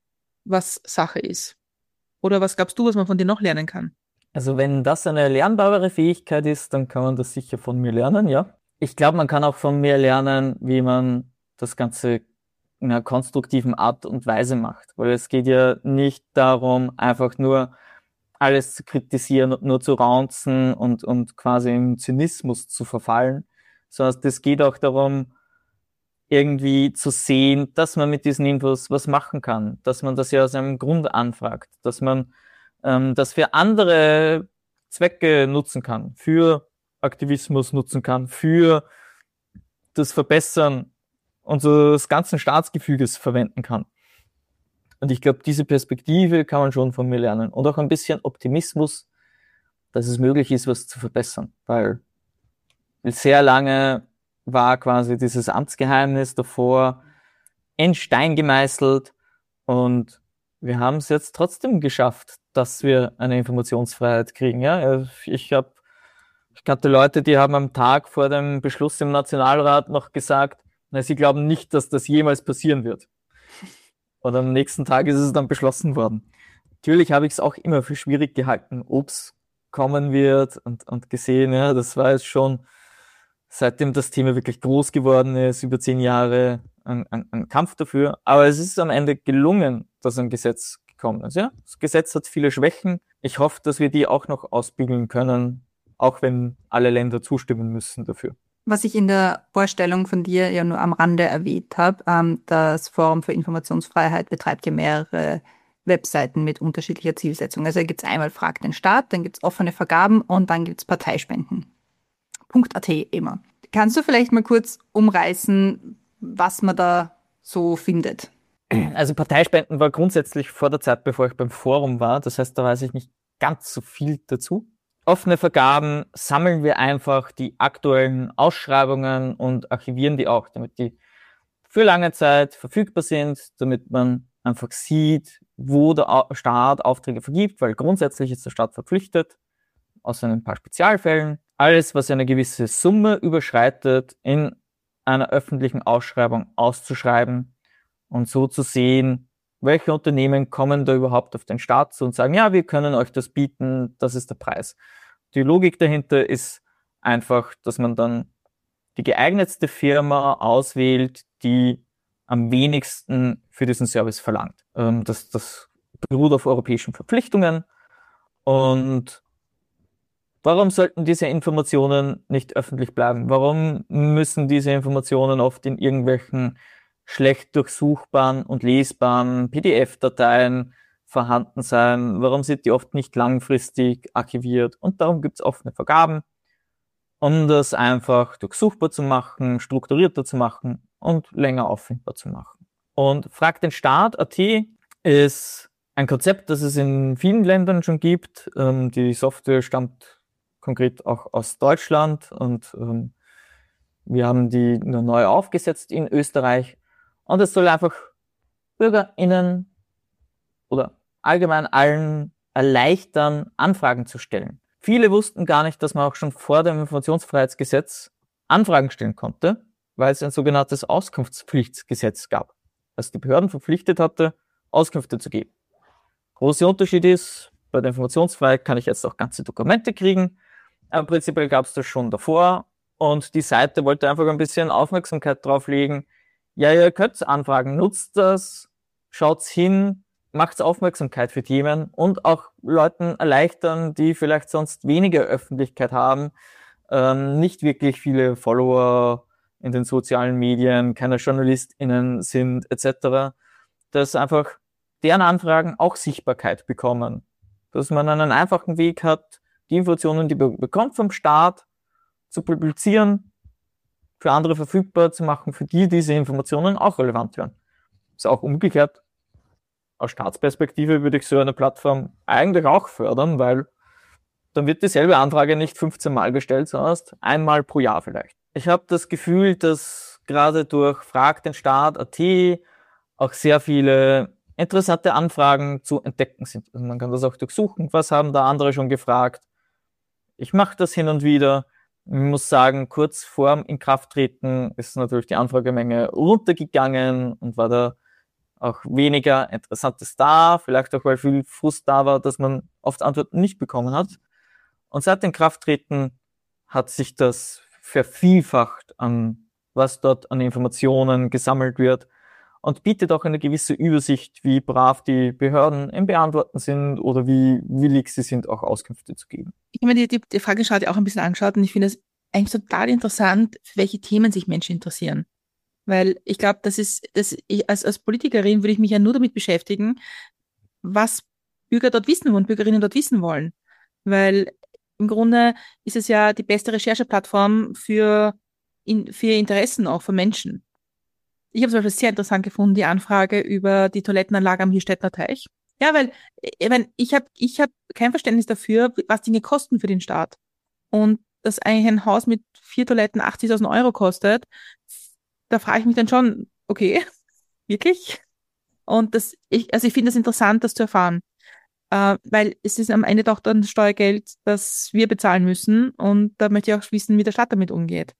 was Sache ist? Oder was glaubst du, was man von dir noch lernen kann? Also wenn das eine lernbare Fähigkeit ist, dann kann man das sicher von mir lernen, ja. Ich glaube, man kann auch von mir lernen, wie man das Ganze in einer konstruktiven Art und Weise macht. Weil es geht ja nicht darum, einfach nur alles zu kritisieren und nur zu raunzen und, und quasi im Zynismus zu verfallen, sondern es geht auch darum, irgendwie zu sehen, dass man mit diesen Infos was machen kann, dass man das ja aus einem Grund anfragt, dass man ähm, das für andere Zwecke nutzen kann, für Aktivismus nutzen kann, für das Verbessern unseres ganzen Staatsgefüges verwenden kann. Und ich glaube, diese Perspektive kann man schon von mir lernen. Und auch ein bisschen Optimismus, dass es möglich ist, was zu verbessern. Weil sehr lange war quasi dieses Amtsgeheimnis davor in Stein gemeißelt. Und wir haben es jetzt trotzdem geschafft, dass wir eine Informationsfreiheit kriegen. Ja, ich habe, ich kannte Leute, die haben am Tag vor dem Beschluss im Nationalrat noch gesagt, na, sie glauben nicht, dass das jemals passieren wird. Und am nächsten Tag ist es dann beschlossen worden. Natürlich habe ich es auch immer für schwierig gehalten, ob es kommen wird und, und gesehen, ja, das war jetzt schon, seitdem das Thema wirklich groß geworden ist, über zehn Jahre ein, ein, ein Kampf dafür. Aber es ist am Ende gelungen, dass ein Gesetz gekommen ist. Ja? Das Gesetz hat viele Schwächen. Ich hoffe, dass wir die auch noch ausbügeln können, auch wenn alle Länder zustimmen müssen dafür. Was ich in der Vorstellung von dir ja nur am Rande erwähnt habe, ähm, das Forum für Informationsfreiheit betreibt ja mehrere Webseiten mit unterschiedlicher Zielsetzung. Also da gibt es einmal Frag den Staat, dann gibt es offene Vergaben und dann gibt es Parteispenden. .at immer. Kannst du vielleicht mal kurz umreißen, was man da so findet? Also Parteispenden war grundsätzlich vor der Zeit, bevor ich beim Forum war. Das heißt, da weiß ich nicht ganz so viel dazu. Offene Vergaben sammeln wir einfach die aktuellen Ausschreibungen und archivieren die auch, damit die für lange Zeit verfügbar sind, damit man einfach sieht, wo der Staat Aufträge vergibt, weil grundsätzlich ist der Staat verpflichtet, außer in ein paar Spezialfällen, alles, was eine gewisse Summe überschreitet, in einer öffentlichen Ausschreibung auszuschreiben und so zu sehen, welche Unternehmen kommen da überhaupt auf den Staat zu und sagen, ja, wir können euch das bieten, das ist der Preis. Die Logik dahinter ist einfach, dass man dann die geeignetste Firma auswählt, die am wenigsten für diesen Service verlangt. Das, das beruht auf europäischen Verpflichtungen und Warum sollten diese Informationen nicht öffentlich bleiben? Warum müssen diese Informationen oft in irgendwelchen schlecht durchsuchbaren und lesbaren P D F-Dateien vorhanden sein? Warum sind die oft nicht langfristig archiviert? Und darum gibt es offene Vergaben, um das einfach durchsuchbar zu machen, strukturierter zu machen und länger auffindbar zu machen. Und Frag den Staat Punkt A T ist ein Konzept, das es in vielen Ländern schon gibt. Ähm, die Software stammt konkret auch aus Deutschland und ähm, wir haben die nur neu aufgesetzt in Österreich. Und es soll einfach BürgerInnen oder allgemein allen erleichtern, Anfragen zu stellen. Viele wussten gar nicht, dass man auch schon vor dem Informationsfreiheitsgesetz Anfragen stellen konnte, weil es ein sogenanntes Auskunftspflichtgesetz gab, das die Behörden verpflichtet hatte, Auskünfte zu geben. Großer Unterschied ist, bei der Informationsfreiheit kann ich jetzt auch ganze Dokumente kriegen, aber prinzipiell gab es das schon davor und die Seite wollte einfach ein bisschen Aufmerksamkeit drauf legen. Ja, ihr könnt Anfragen, nutzt das, schaut's hin, macht's Aufmerksamkeit für Themen und auch Leuten erleichtern, die vielleicht sonst weniger Öffentlichkeit haben, ähm, nicht wirklich viele Follower in den sozialen Medien, keine JournalistInnen sind et cetera, dass einfach deren Anfragen auch Sichtbarkeit bekommen. Dass man einen einfachen Weg hat, die Informationen, die man bekommt vom Staat, zu publizieren, für andere verfügbar zu machen, für die diese Informationen auch relevant werden. Ist auch umgekehrt. Aus Staatsperspektive würde ich so eine Plattform eigentlich auch fördern, weil dann wird dieselbe Anfrage nicht fünfzehn Mal gestellt, sondern einmal pro Jahr vielleicht. Ich habe das Gefühl, dass gerade durch Frag den Staat Punkt A T auch sehr viele interessante Anfragen zu entdecken sind. Also man kann das auch durchsuchen. Was haben da andere schon gefragt? Ich mache das hin und wieder. Ich muss sagen, kurz vor dem Inkrafttreten ist natürlich die Anfragemenge runtergegangen und war da auch weniger Interessantes da. Vielleicht auch, weil viel Frust da war, dass man oft Antworten nicht bekommen hat. Und seit dem Inkrafttreten hat sich das vervielfacht an, was dort an Informationen gesammelt wird. Und bietet auch eine gewisse Übersicht, wie brav die Behörden im Beantworten sind oder wie willig sie sind, auch Auskünfte zu geben. Ich habe mir die, die, die Frageschau auch ein bisschen angeschaut und ich finde es eigentlich total interessant, für welche Themen sich Menschen interessieren. Weil ich glaube, das ist, das, ich, als, als Politikerin würde ich mich ja nur damit beschäftigen, was Bürger dort wissen wollen, Bürgerinnen dort wissen wollen. Weil im Grunde ist es ja die beste Rechercheplattform für, in, für Interessen auch von Menschen. Ich habe zum Beispiel sehr interessant gefunden, die Anfrage über die Toilettenanlage am Hirstettner Teich. Ja, weil ich, mein, ich habe ich hab kein Verständnis dafür, was Dinge kosten für den Staat. Und dass eigentlich ein Haus mit vier Toiletten achtzigtausend Euro kostet, da frage ich mich dann schon, okay, wirklich? Und das, ich, also ich finde das interessant, das zu erfahren. Äh, weil es ist am Ende doch dann Steuergeld, das wir bezahlen müssen. Und da möchte ich auch wissen, wie der Staat damit umgeht.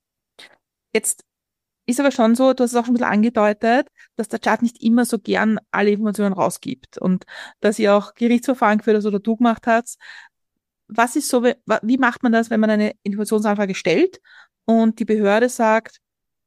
Jetzt ist aber schon so, du hast es auch schon ein bisschen angedeutet, dass der Staat nicht immer so gern alle Informationen rausgibt und dass ihr auch Gerichtsverfahren geführt habt oder du gemacht hast. Was ist so, wie macht man das, wenn man eine Informationsanfrage stellt und die Behörde sagt,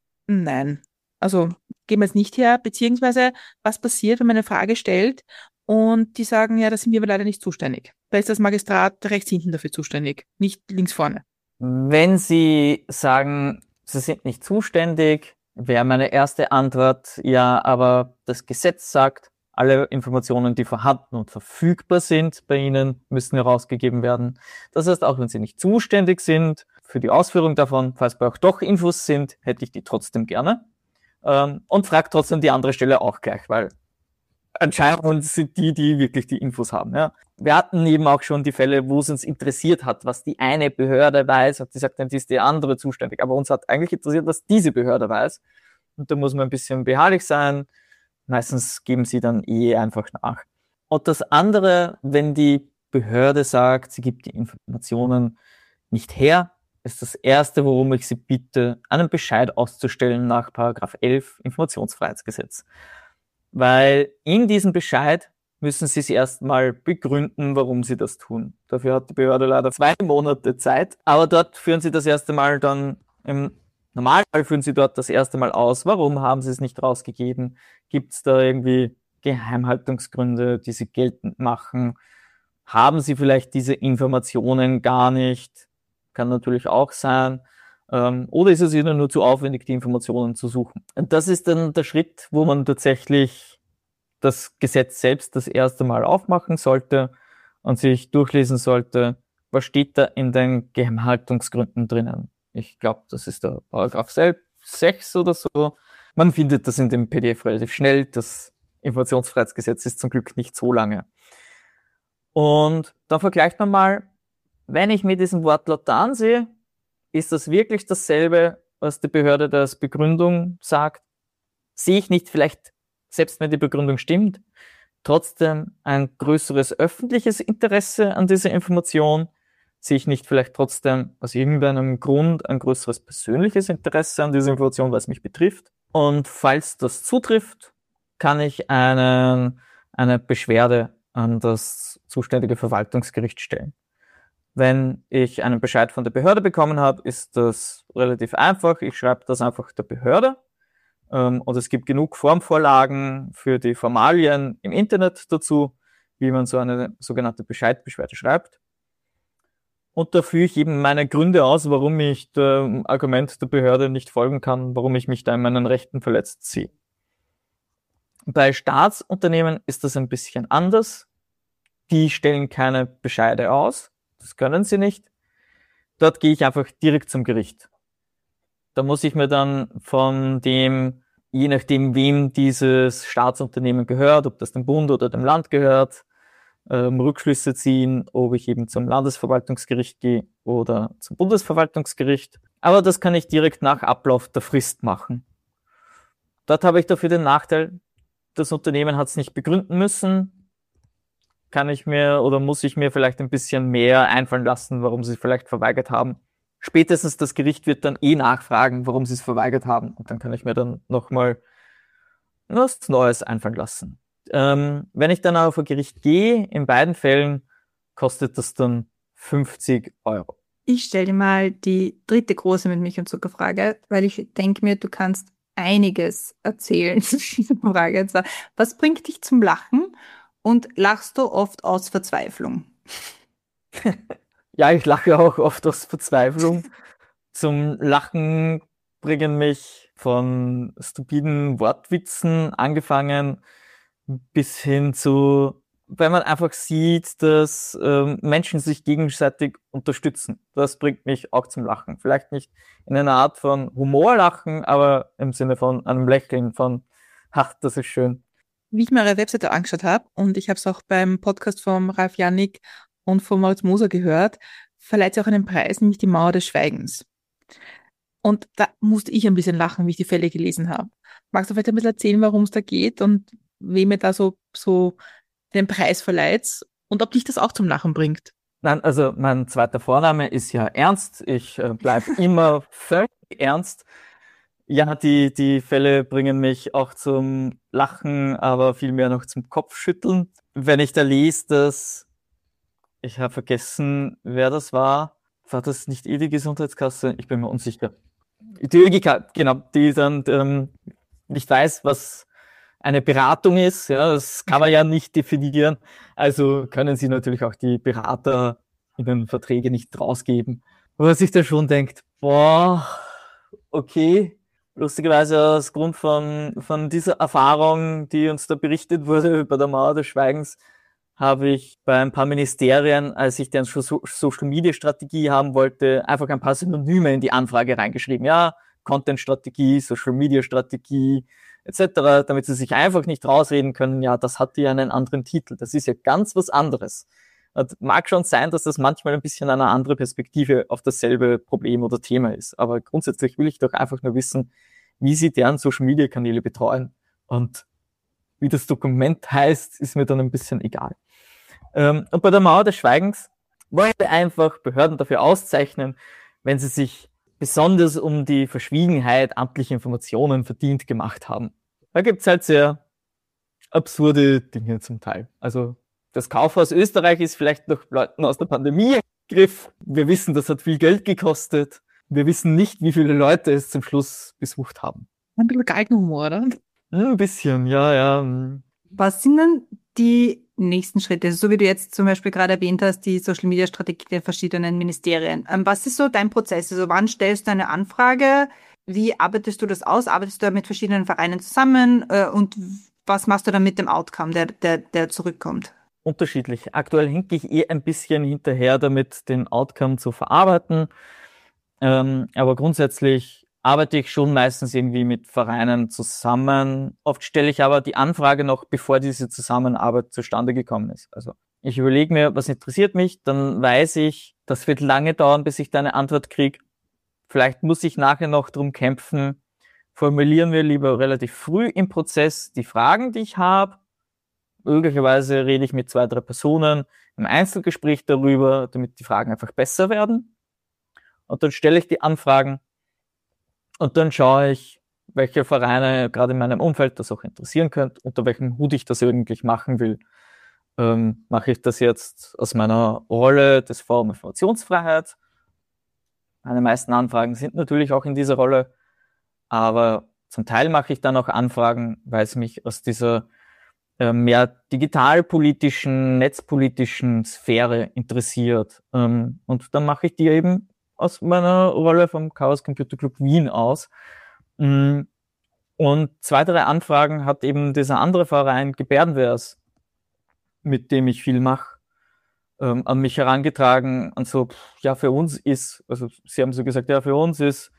nein, also geben wir es nicht her, beziehungsweise was passiert, wenn man eine Frage stellt und die sagen, ja, da sind wir aber leider nicht zuständig. Da ist das Magistrat rechts hinten dafür zuständig, nicht links vorne. Wenn Sie sagen, Sie sind nicht zuständig, wäre meine erste Antwort, ja, aber das Gesetz sagt, alle Informationen, die vorhanden und verfügbar sind bei Ihnen, müssen herausgegeben werden. Das heißt, auch wenn Sie nicht zuständig sind für die Ausführung davon, falls bei auch doch Infos sind, hätte ich die trotzdem gerne. Ähm, und frage trotzdem die andere Stelle auch gleich, weil anscheinend sind die, die wirklich die Infos haben. Ja. Wir hatten eben auch schon die Fälle, wo es uns interessiert hat, was die eine Behörde weiß, und die sagt, dann ist die andere zuständig. Aber uns hat eigentlich interessiert, was diese Behörde weiß. Und da muss man ein bisschen beharrlich sein. Meistens geben sie dann eh einfach nach. Und das andere, wenn die Behörde sagt, sie gibt die Informationen nicht her, ist das Erste, worum ich sie bitte, einen Bescheid auszustellen nach Paragraph elf Informationsfreiheitsgesetz. Weil in diesem Bescheid müssen sie es erstmal begründen, warum sie das tun. Dafür hat die Behörde leider zwei Monate Zeit. Aber dort führen sie das erste Mal dann, im Normalfall führen sie dort das erste Mal aus, warum haben sie es nicht rausgegeben? Gibt es da irgendwie Geheimhaltungsgründe, die sie geltend machen? Haben sie vielleicht diese Informationen gar nicht? kann natürlich auch sein. Ähm, oder ist es ihnen nur zu aufwendig, die Informationen zu suchen? Und das ist dann der Schritt, wo man tatsächlich das Gesetz selbst das erste Mal aufmachen sollte und sich durchlesen sollte, was steht da in den Geheimhaltungsgründen drinnen. Ich glaube, das ist der Paragraph sechs oder so. Man findet das in dem P D F relativ schnell. Das Informationsfreiheitsgesetz ist zum Glück nicht so lange. Und dann vergleicht man mal, wenn ich mir diesen Wortlaut da ansehe, ist das wirklich dasselbe, was die Behörde da als Begründung sagt? Sehe ich nicht vielleicht, selbst wenn die Begründung stimmt, trotzdem ein größeres öffentliches Interesse an dieser Information? Sehe ich nicht vielleicht trotzdem aus irgendeinem Grund ein größeres persönliches Interesse an dieser Information, was mich betrifft? Und falls das zutrifft, kann ich einen, eine Beschwerde an das zuständige Verwaltungsgericht stellen. Wenn ich einen Bescheid von der Behörde bekommen habe, ist das relativ einfach. Ich schreibe das einfach der Behörde. Ähm, und es gibt genug Formvorlagen für die Formalien im Internet dazu, wie man so eine sogenannte Bescheidbeschwerde schreibt. Und da führe ich eben meine Gründe aus, warum ich dem Argument der Behörde nicht folgen kann, warum ich mich da in meinen Rechten verletzt sehe. Bei Staatsunternehmen ist das ein bisschen anders. Die stellen keine Bescheide aus. Das können sie nicht. Dort gehe ich einfach direkt zum Gericht. Da muss ich mir dann von dem, je nachdem, wem dieses Staatsunternehmen gehört, ob das dem Bund oder dem Land gehört, ähm, Rückschlüsse ziehen, ob ich eben zum Landesverwaltungsgericht gehe oder zum Bundesverwaltungsgericht. Aber das kann ich direkt nach Ablauf der Frist machen. Dort habe ich dafür den Nachteil, das Unternehmen hat es nicht begründen müssen. Kann ich mir oder muss ich mir vielleicht ein bisschen mehr einfallen lassen, warum sie es vielleicht verweigert haben. Spätestens das Gericht wird dann eh nachfragen, warum sie es verweigert haben. Und dann kann ich mir dann nochmal was Neues einfallen lassen. Ähm, wenn ich dann auf ein Gericht gehe, in beiden Fällen kostet das dann fünfzig Euro. Ich stelle dir mal die dritte große mit Milch und Zucker Frage, weil ich denke mir, du kannst einiges erzählen zu dieser Frage. Und zwar, was bringt dich zum Lachen und lachst du oft aus Verzweiflung? Ja, ich lache auch oft aus Verzweiflung. Zum Lachen bringen mich von stupiden Wortwitzen angefangen bis hin zu, wenn man einfach sieht, dass ähm, Menschen sich gegenseitig unterstützen. Das bringt mich auch zum Lachen. Vielleicht nicht in einer Art von Humorlachen, aber im Sinne von einem Lächeln von, ach, das ist schön. Wie ich mir eure Webseite angeschaut habe, und ich habe es auch beim Podcast vom Ralf Jannik und von Moritz Moser gehört, verleiht ihr auch einen Preis, nämlich die Mauer des Schweigens. Und da musste ich ein bisschen lachen, wie ich die Fälle gelesen habe. Magst du vielleicht ein bisschen erzählen, worum es da geht und wem ihr da so, so den Preis verleiht und ob dich das auch zum Lachen bringt? Nein, also mein zweiter Vorname ist ja Ernst. Ich äh, bleibe immer völlig ernst. Ja, die, die Fälle bringen mich auch zum Lachen, aber vielmehr noch zum Kopfschütteln. Wenn ich da lese, dass, ich habe vergessen, wer das war. War das nicht eh die Gesundheitskasse? Ich bin mir unsicher. Die Ö G K, genau, die dann ähm, nicht weiß, was eine Beratung ist. Ja, das kann man ja nicht definieren. Also können sie natürlich auch die Berater in den Verträge nicht rausgeben. Was sich da schon denkt, boah, okay. Lustigerweise aus Grund von, von dieser Erfahrung, die uns da berichtet wurde bei der Mauer des Schweigens, habe ich bei ein paar Ministerien, als ich deren Social-Media-Strategie haben wollte, einfach ein paar Synonyme in die Anfrage reingeschrieben. Ja, Content-Strategie, Social-Media-Strategie et cetera, damit sie sich einfach nicht rausreden können, ja, das hat ja einen anderen Titel. Das ist ja ganz was anderes. Und mag schon sein, dass das manchmal ein bisschen eine andere Perspektive auf dasselbe Problem oder Thema ist. Aber grundsätzlich will ich doch einfach nur wissen, wie sie deren Social-Media-Kanäle betreuen. Und wie das Dokument heißt, ist mir dann ein bisschen egal. Ähm, und bei der Mauer des Schweigens wollen wir einfach Behörden dafür auszeichnen, wenn sie sich besonders um die Verschwiegenheit amtlicher Informationen verdient gemacht haben. Da gibt's halt sehr absurde Dinge zum Teil. Also das Kaufhaus Österreich ist vielleicht noch Leuten aus der Pandemie ein Begriff. Wir wissen, das hat viel Geld gekostet. Wir wissen nicht, wie viele Leute es zum Schluss besucht haben. Ein bisschen Galgenhumor, oder? Ein bisschen, ja, ja. Was sind denn die nächsten Schritte? Also so wie du jetzt zum Beispiel gerade erwähnt hast, die Social-Media-Strategie der verschiedenen Ministerien. Ähm, was ist so dein Prozess? Also wann stellst du eine Anfrage? Wie arbeitest du das aus? Arbeitest du da mit verschiedenen Vereinen zusammen? Äh, und was machst du dann mit dem Outcome, der, der, der zurückkommt? Unterschiedlich. Aktuell hinke ich eh ein bisschen hinterher damit, den Outcome zu verarbeiten. Ähm, aber grundsätzlich arbeite ich schon meistens irgendwie mit Vereinen zusammen. Oft stelle ich aber die Anfrage noch, bevor diese Zusammenarbeit zustande gekommen ist. Also ich überlege mir, was interessiert mich, dann weiß ich, das wird lange dauern, bis ich da eine Antwort kriege. Vielleicht muss ich nachher noch drum kämpfen. Formulieren wir lieber relativ früh im Prozess die Fragen, die ich habe. Möglicherweise rede ich mit zwei, drei Personen im Einzelgespräch darüber, damit die Fragen einfach besser werden. Und dann stelle ich die Anfragen und dann schaue ich, welche Vereine gerade in meinem Umfeld das auch interessieren könnte, unter welchem Hut ich das eigentlich machen will. Ähm, mache ich das jetzt aus meiner Rolle des Forum Informationsfreiheit? Meine meisten Anfragen sind natürlich auch in dieser Rolle, aber zum Teil mache ich dann auch Anfragen, weil es mich aus dieser äh, mehr digitalpolitischen, netzpolitischen Sphäre interessiert. Ähm, und dann mache ich die eben aus meiner Rolle vom Chaos Computer Club Wien aus. Und zwei, drei Anfragen hat eben dieser andere Verein Gebärdenvers, mit dem ich viel mache, ähm, an mich herangetragen und so, ja, für uns ist, also sie haben so gesagt, ja, für uns ist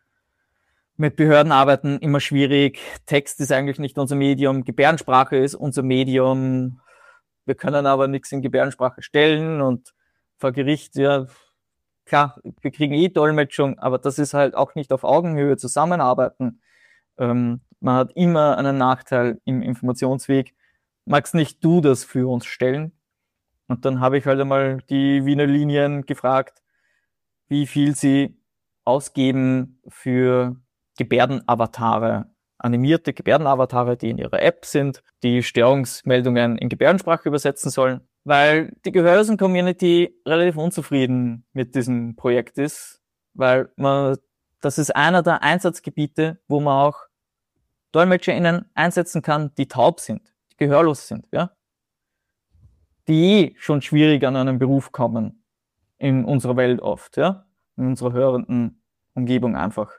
mit Behörden arbeiten immer schwierig, Text ist eigentlich nicht unser Medium, Gebärdensprache ist unser Medium, wir können aber nichts in Gebärdensprache stellen und vor Gericht, ja, klar, wir kriegen eh Dolmetschung, aber das ist halt auch nicht auf Augenhöhe zusammenarbeiten. Ähm, man hat immer einen Nachteil im Informationsweg. Magst nicht du das für uns stellen? Und dann habe ich halt einmal die Wiener Linien gefragt, wie viel sie ausgeben für Gebärdenavatare, animierte Gebärdenavatare, die in ihrer App sind, die Störungsmeldungen in Gebärdensprache übersetzen sollen, weil die Gehörlosen-Community relativ unzufrieden mit diesem Projekt ist, weil man, das ist einer der Einsatzgebiete, wo man auch DolmetscherInnen einsetzen kann, die taub sind, die gehörlos sind, ja, die schon schwierig an einen Beruf kommen in unserer Welt oft, ja, in unserer hörenden Umgebung einfach.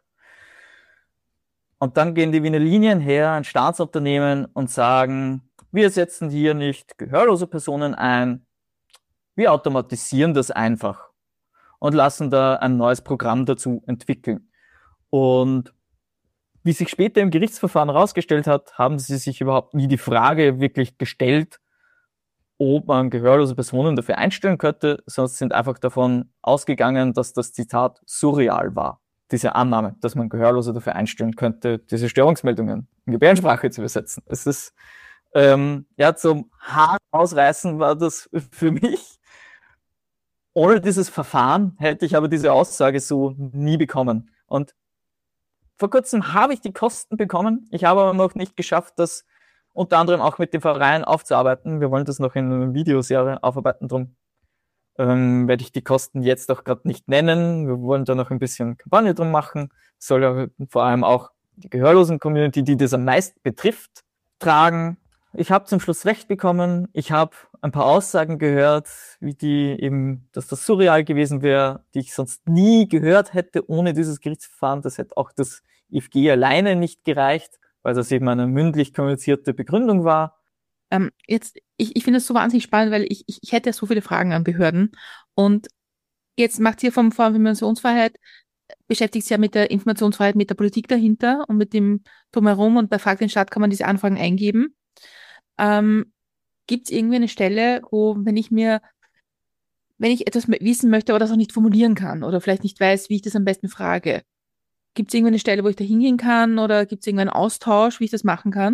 Und dann gehen die Wiener Linien her, ein Staatsunternehmen, und sagen, wir setzen hier nicht gehörlose Personen ein, wir automatisieren das einfach und lassen da ein neues Programm dazu entwickeln. Und wie sich später im Gerichtsverfahren herausgestellt hat, haben sie sich überhaupt nie die Frage wirklich gestellt, ob man gehörlose Personen dafür einstellen könnte, sondern sind einfach davon ausgegangen, dass das Zitat surreal war. Diese Annahme, dass man Gehörlose dafür einstellen könnte, diese Störungsmeldungen in Gebärdensprache zu übersetzen. Es ist, ähm, ja, zum Haar ausreißen war das für mich. Ohne dieses Verfahren hätte ich aber diese Aussage so nie bekommen. Und vor kurzem habe ich die Kosten bekommen. Ich habe aber noch nicht geschafft, das unter anderem auch mit dem Verein aufzuarbeiten. Wir wollen das noch in einer Videoserie aufarbeiten, drum ähm, werde ich die Kosten jetzt auch gerade nicht nennen. Wir wollen da noch ein bisschen Kampagne drum machen. Soll ja vor allem auch die Gehörlosen-Community, die das am meisten betrifft, tragen. Ich habe zum Schluss recht bekommen. Ich habe ein paar Aussagen gehört, wie die eben, dass das surreal gewesen wäre, die ich sonst nie gehört hätte ohne dieses Gerichtsverfahren. Das hätte auch das I F G alleine nicht gereicht, weil das eben eine mündlich kommunizierte Begründung war. Ähm, jetzt, ich, ich finde es so wahnsinnig spannend, weil ich, ich, ich hätte ja so viele Fragen an Behörden. Und jetzt macht ihr vom Forum für Informationsfreiheit, beschäftigt sich ja mit der Informationsfreiheit, mit der Politik dahinter und mit dem Drumherum, und bei Frag den Staat kann man diese Anfragen eingeben. Ähm, Gibt es irgendwie eine Stelle, wo, wenn ich mir, wenn ich etwas wissen möchte, aber das auch nicht formulieren kann oder vielleicht nicht weiß, wie ich das am besten frage, gibt es irgendwie eine Stelle, wo ich da hingehen kann, oder gibt es irgendeinen Austausch, wie ich das machen kann,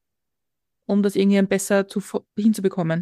um das irgendwie besser zu, hinzubekommen?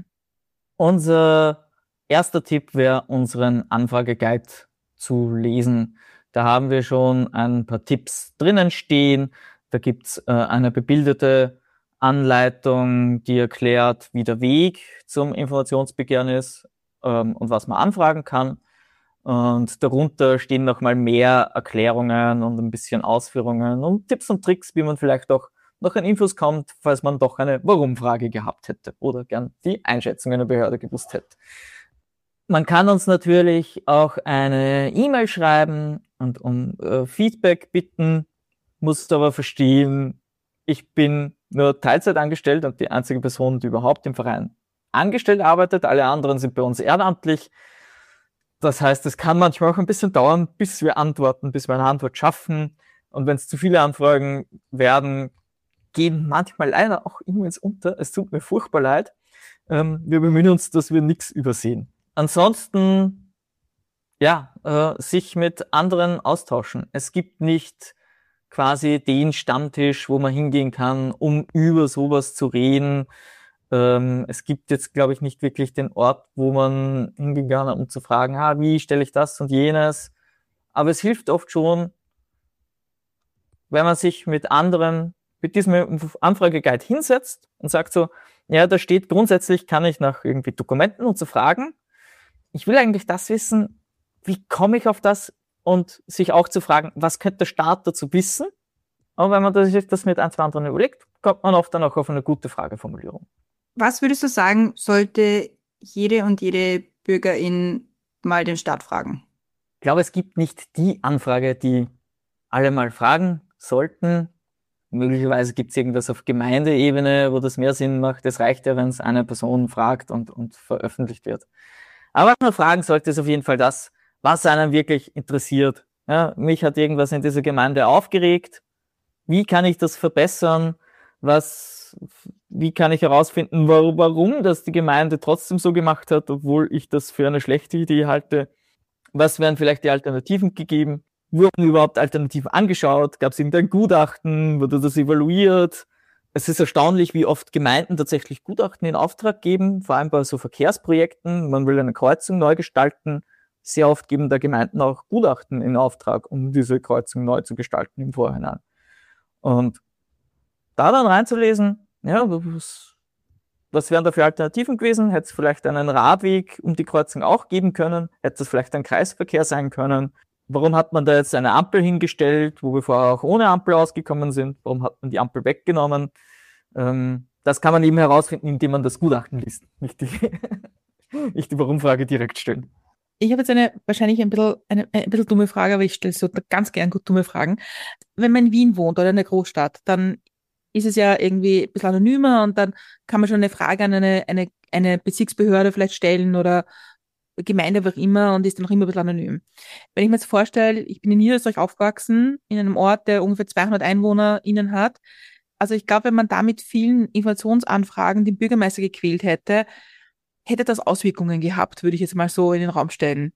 Unser erster Tipp wäre, unseren Anfrageguide zu lesen. Da haben wir schon ein paar Tipps drinnen stehen. Da gibt's äh, eine bebilderte Anleitung, die erklärt, wie der Weg zum Informationsbegehren ist ähm, und was man anfragen kann. Und darunter stehen nochmal mehr Erklärungen und ein bisschen Ausführungen und Tipps und Tricks, wie man vielleicht auch noch an Infos kommt, falls man doch eine Warum-Frage gehabt hätte oder gern die Einschätzung einer Behörde gewusst hätte. Man kann uns natürlich auch eine E-Mail schreiben und um äh, Feedback bitten, muss aber verstehen, ich bin nur Teilzeit angestellt und die einzige Person, die überhaupt im Verein angestellt arbeitet. Alle anderen sind bei uns ehrenamtlich. Das heißt, es kann manchmal auch ein bisschen dauern, bis wir antworten, bis wir eine Antwort schaffen. Und wenn es zu viele Anfragen werden, gehen manchmal leider auch E-Mails unter. Es tut mir furchtbar leid. Ähm, wir bemühen uns, dass wir nichts übersehen. Ansonsten, ja, äh, sich mit anderen austauschen. Es gibt nicht quasi den Stammtisch, wo man hingehen kann, um über sowas zu reden. Ähm, es gibt jetzt, glaube ich, nicht wirklich den Ort, wo man hingehen kann, um zu fragen, ah, wie stelle ich das und jenes. Aber es hilft oft schon, wenn man sich mit anderen, mit diesem Anfrageguide hinsetzt und sagt so, ja, da steht grundsätzlich, kann ich nach irgendwie Dokumenten und so fragen. Ich will eigentlich das wissen, wie komme ich auf das? Und sich auch zu fragen, was könnte der Staat dazu wissen? Und wenn man sich das mit ein, zwei anderen überlegt, kommt man oft dann auch auf eine gute Frageformulierung. Was würdest du sagen, sollte jede und jede Bürgerin mal den Staat fragen? Ich glaube, es gibt nicht die Anfrage, die alle mal fragen sollten. Möglicherweise gibt es irgendwas auf Gemeindeebene, wo das mehr Sinn macht. Es reicht ja, wenn es eine Person fragt und, und veröffentlicht wird. Aber was man fragen sollte, ist auf jeden Fall das, was einen wirklich interessiert. Ja, mich hat irgendwas in dieser Gemeinde aufgeregt. Wie kann ich das verbessern? Was, wie kann ich herausfinden, warum, warum das die Gemeinde trotzdem so gemacht hat, obwohl ich das für eine schlechte Idee halte? Was wären vielleicht die Alternativen gegeben? Wurden überhaupt Alternativen angeschaut? Gab es irgendein Gutachten? Wurde das evaluiert? Es ist erstaunlich, wie oft Gemeinden tatsächlich Gutachten in Auftrag geben, vor allem bei so Verkehrsprojekten. Man will eine Kreuzung neu gestalten. Sehr oft geben da Gemeinden auch Gutachten in Auftrag, um diese Kreuzung neu zu gestalten im Vorhinein. Und da dann reinzulesen, ja, was, was wären da für Alternativen gewesen? Hätte es vielleicht einen Radweg um die Kreuzung auch geben können? Hätte es vielleicht ein Kreisverkehr sein können? Warum hat man da jetzt eine Ampel hingestellt, wo wir vorher auch ohne Ampel ausgekommen sind? Warum hat man die Ampel weggenommen? Ähm, das kann man eben herausfinden, indem man das Gutachten liest, nicht die, nicht die Warum-Frage direkt stellen. Ich habe jetzt eine wahrscheinlich ein bisschen, eine, ein bisschen dumme Frage, aber ich stelle so ganz gern gut dumme Fragen. Wenn man in Wien wohnt oder in der Großstadt, dann ist es ja irgendwie ein bisschen anonymer und dann kann man schon eine Frage an eine, eine, eine Bezirksbehörde vielleicht stellen oder Gemeinde, wie auch immer, und ist dann noch immer ein bisschen anonym. Wenn ich mir jetzt vorstelle, ich bin in Niederösterreich aufgewachsen, in einem Ort, der ungefähr zweihundert EinwohnerInnen hat. Also ich glaube, wenn man da mit vielen Informationsanfragen den Bürgermeister gequält hätte, hätte das Auswirkungen gehabt, würde ich jetzt mal so in den Raum stellen.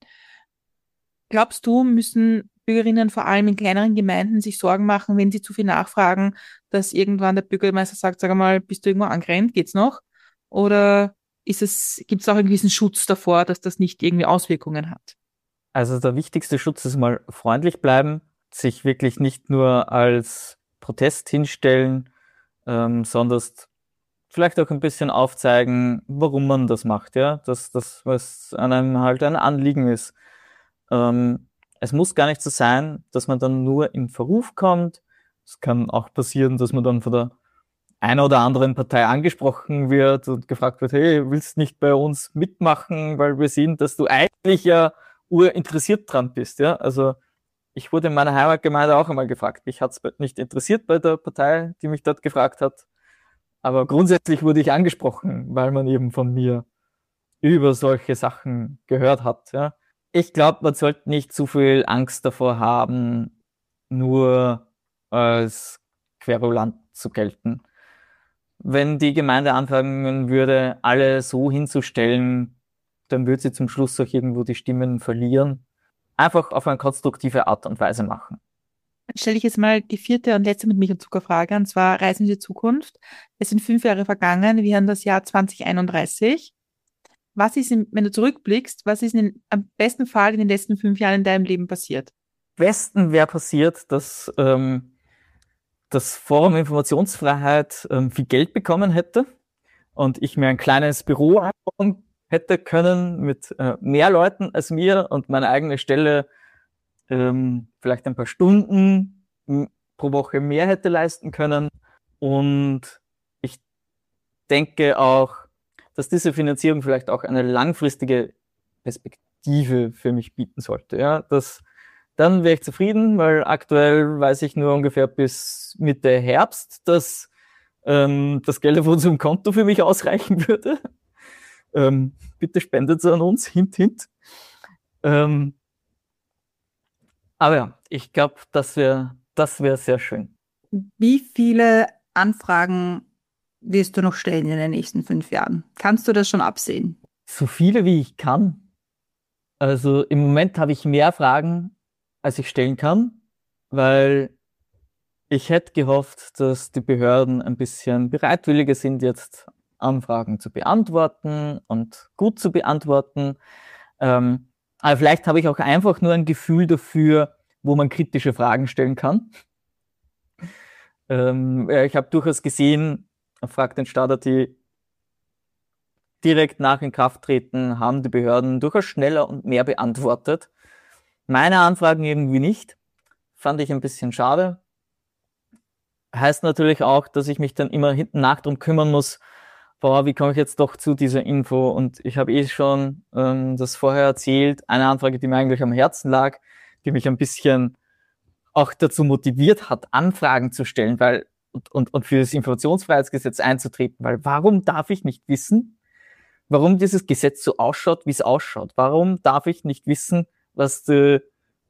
Glaubst du, müssen Bürgerinnen vor allem in kleineren Gemeinden sich Sorgen machen, wenn sie zu viel nachfragen, dass irgendwann der Bürgermeister sagt, sag mal, bist du irgendwo angerannt, geht's noch? Oder ist es, gibt es auch einen gewissen Schutz davor, dass das nicht irgendwie Auswirkungen hat? Also der wichtigste Schutz ist mal freundlich bleiben, sich wirklich nicht nur als Protest hinstellen, ähm, sondern vielleicht auch ein bisschen aufzeigen, warum man das macht, ja, dass das, was einem halt ein Anliegen ist. Ähm, es muss gar nicht so sein, dass man dann nur in Verruf kommt. Es kann auch passieren, dass man dann von der einer oder anderen Partei angesprochen wird und gefragt wird, hey, willst nicht bei uns mitmachen, weil wir sehen, dass du eigentlich ja urinteressiert dran bist, ja. Also ich wurde in meiner Heimatgemeinde auch einmal gefragt. Mich hat's nicht interessiert bei der Partei, die mich dort gefragt hat. Aber grundsätzlich wurde ich angesprochen, weil man eben von mir über solche Sachen gehört hat, ja. Ich glaube, man sollte nicht zu viel Angst davor haben, nur als querulant zu gelten. Wenn die Gemeinde anfangen würde, alle so hinzustellen, dann würde sie zum Schluss auch irgendwo die Stimmen verlieren. Einfach auf eine konstruktive Art und Weise machen. Dann stelle ich jetzt mal die vierte und letzte mit Milch und Zuckerfrage, und zwar Reisen in die Zukunft. Es sind fünf Jahre vergangen, wir haben das Jahr zwanzig einunddreißig. Was ist, in, wenn du zurückblickst, was ist in, am besten Fall in den letzten fünf Jahren in deinem Leben passiert? Am besten wäre passiert, dass ähm, das Forum Informationsfreiheit ähm, viel Geld bekommen hätte und ich mir ein kleines Büro aufbauen hätte können mit äh, mehr Leuten als mir und meine eigene Stelle ähm, vielleicht ein paar Stunden m- pro Woche mehr hätte leisten können. Und ich denke auch, dass diese Finanzierung vielleicht auch eine langfristige Perspektive für mich bieten sollte. Ja, das, dann wäre ich zufrieden, weil aktuell weiß ich nur ungefähr bis Mitte Herbst, dass ähm, das Geld auf unserem Konto für mich ausreichen würde. Ähm, bitte spendet es an uns, hint, hint. Ähm, aber ja, ich glaube, das wäre das wäre sehr schön. Wie viele Anfragen wirst du noch stellen in den nächsten fünf Jahren? Kannst du das schon absehen? So viele wie ich kann. Also im Moment habe ich mehr Fragen, als ich stellen kann, weil ich hätte gehofft, dass die Behörden ein bisschen bereitwilliger sind, jetzt Anfragen zu beantworten und gut zu beantworten. Ähm, aber vielleicht habe ich auch einfach nur ein Gefühl dafür, wo man kritische Fragen stellen kann. Ähm, ja, ich habe durchaus gesehen, fragt den Staat, die direkt nach Inkrafttreten haben die Behörden durchaus schneller und mehr beantwortet. Meine Anfragen irgendwie nicht. Fand ich ein bisschen schade. Heißt natürlich auch, dass ich mich dann immer hinten nach drum kümmern muss, boah, wie komme ich jetzt doch zu dieser Info? Und ich habe eh schon ähm, das vorher erzählt, eine Anfrage, die mir eigentlich am Herzen lag, die mich ein bisschen auch dazu motiviert hat, Anfragen zu stellen, weil und, und, und für das Informationsfreiheitsgesetz einzutreten, weil warum darf ich nicht wissen, warum dieses Gesetz so ausschaut, wie es ausschaut? Warum darf ich nicht wissen, was die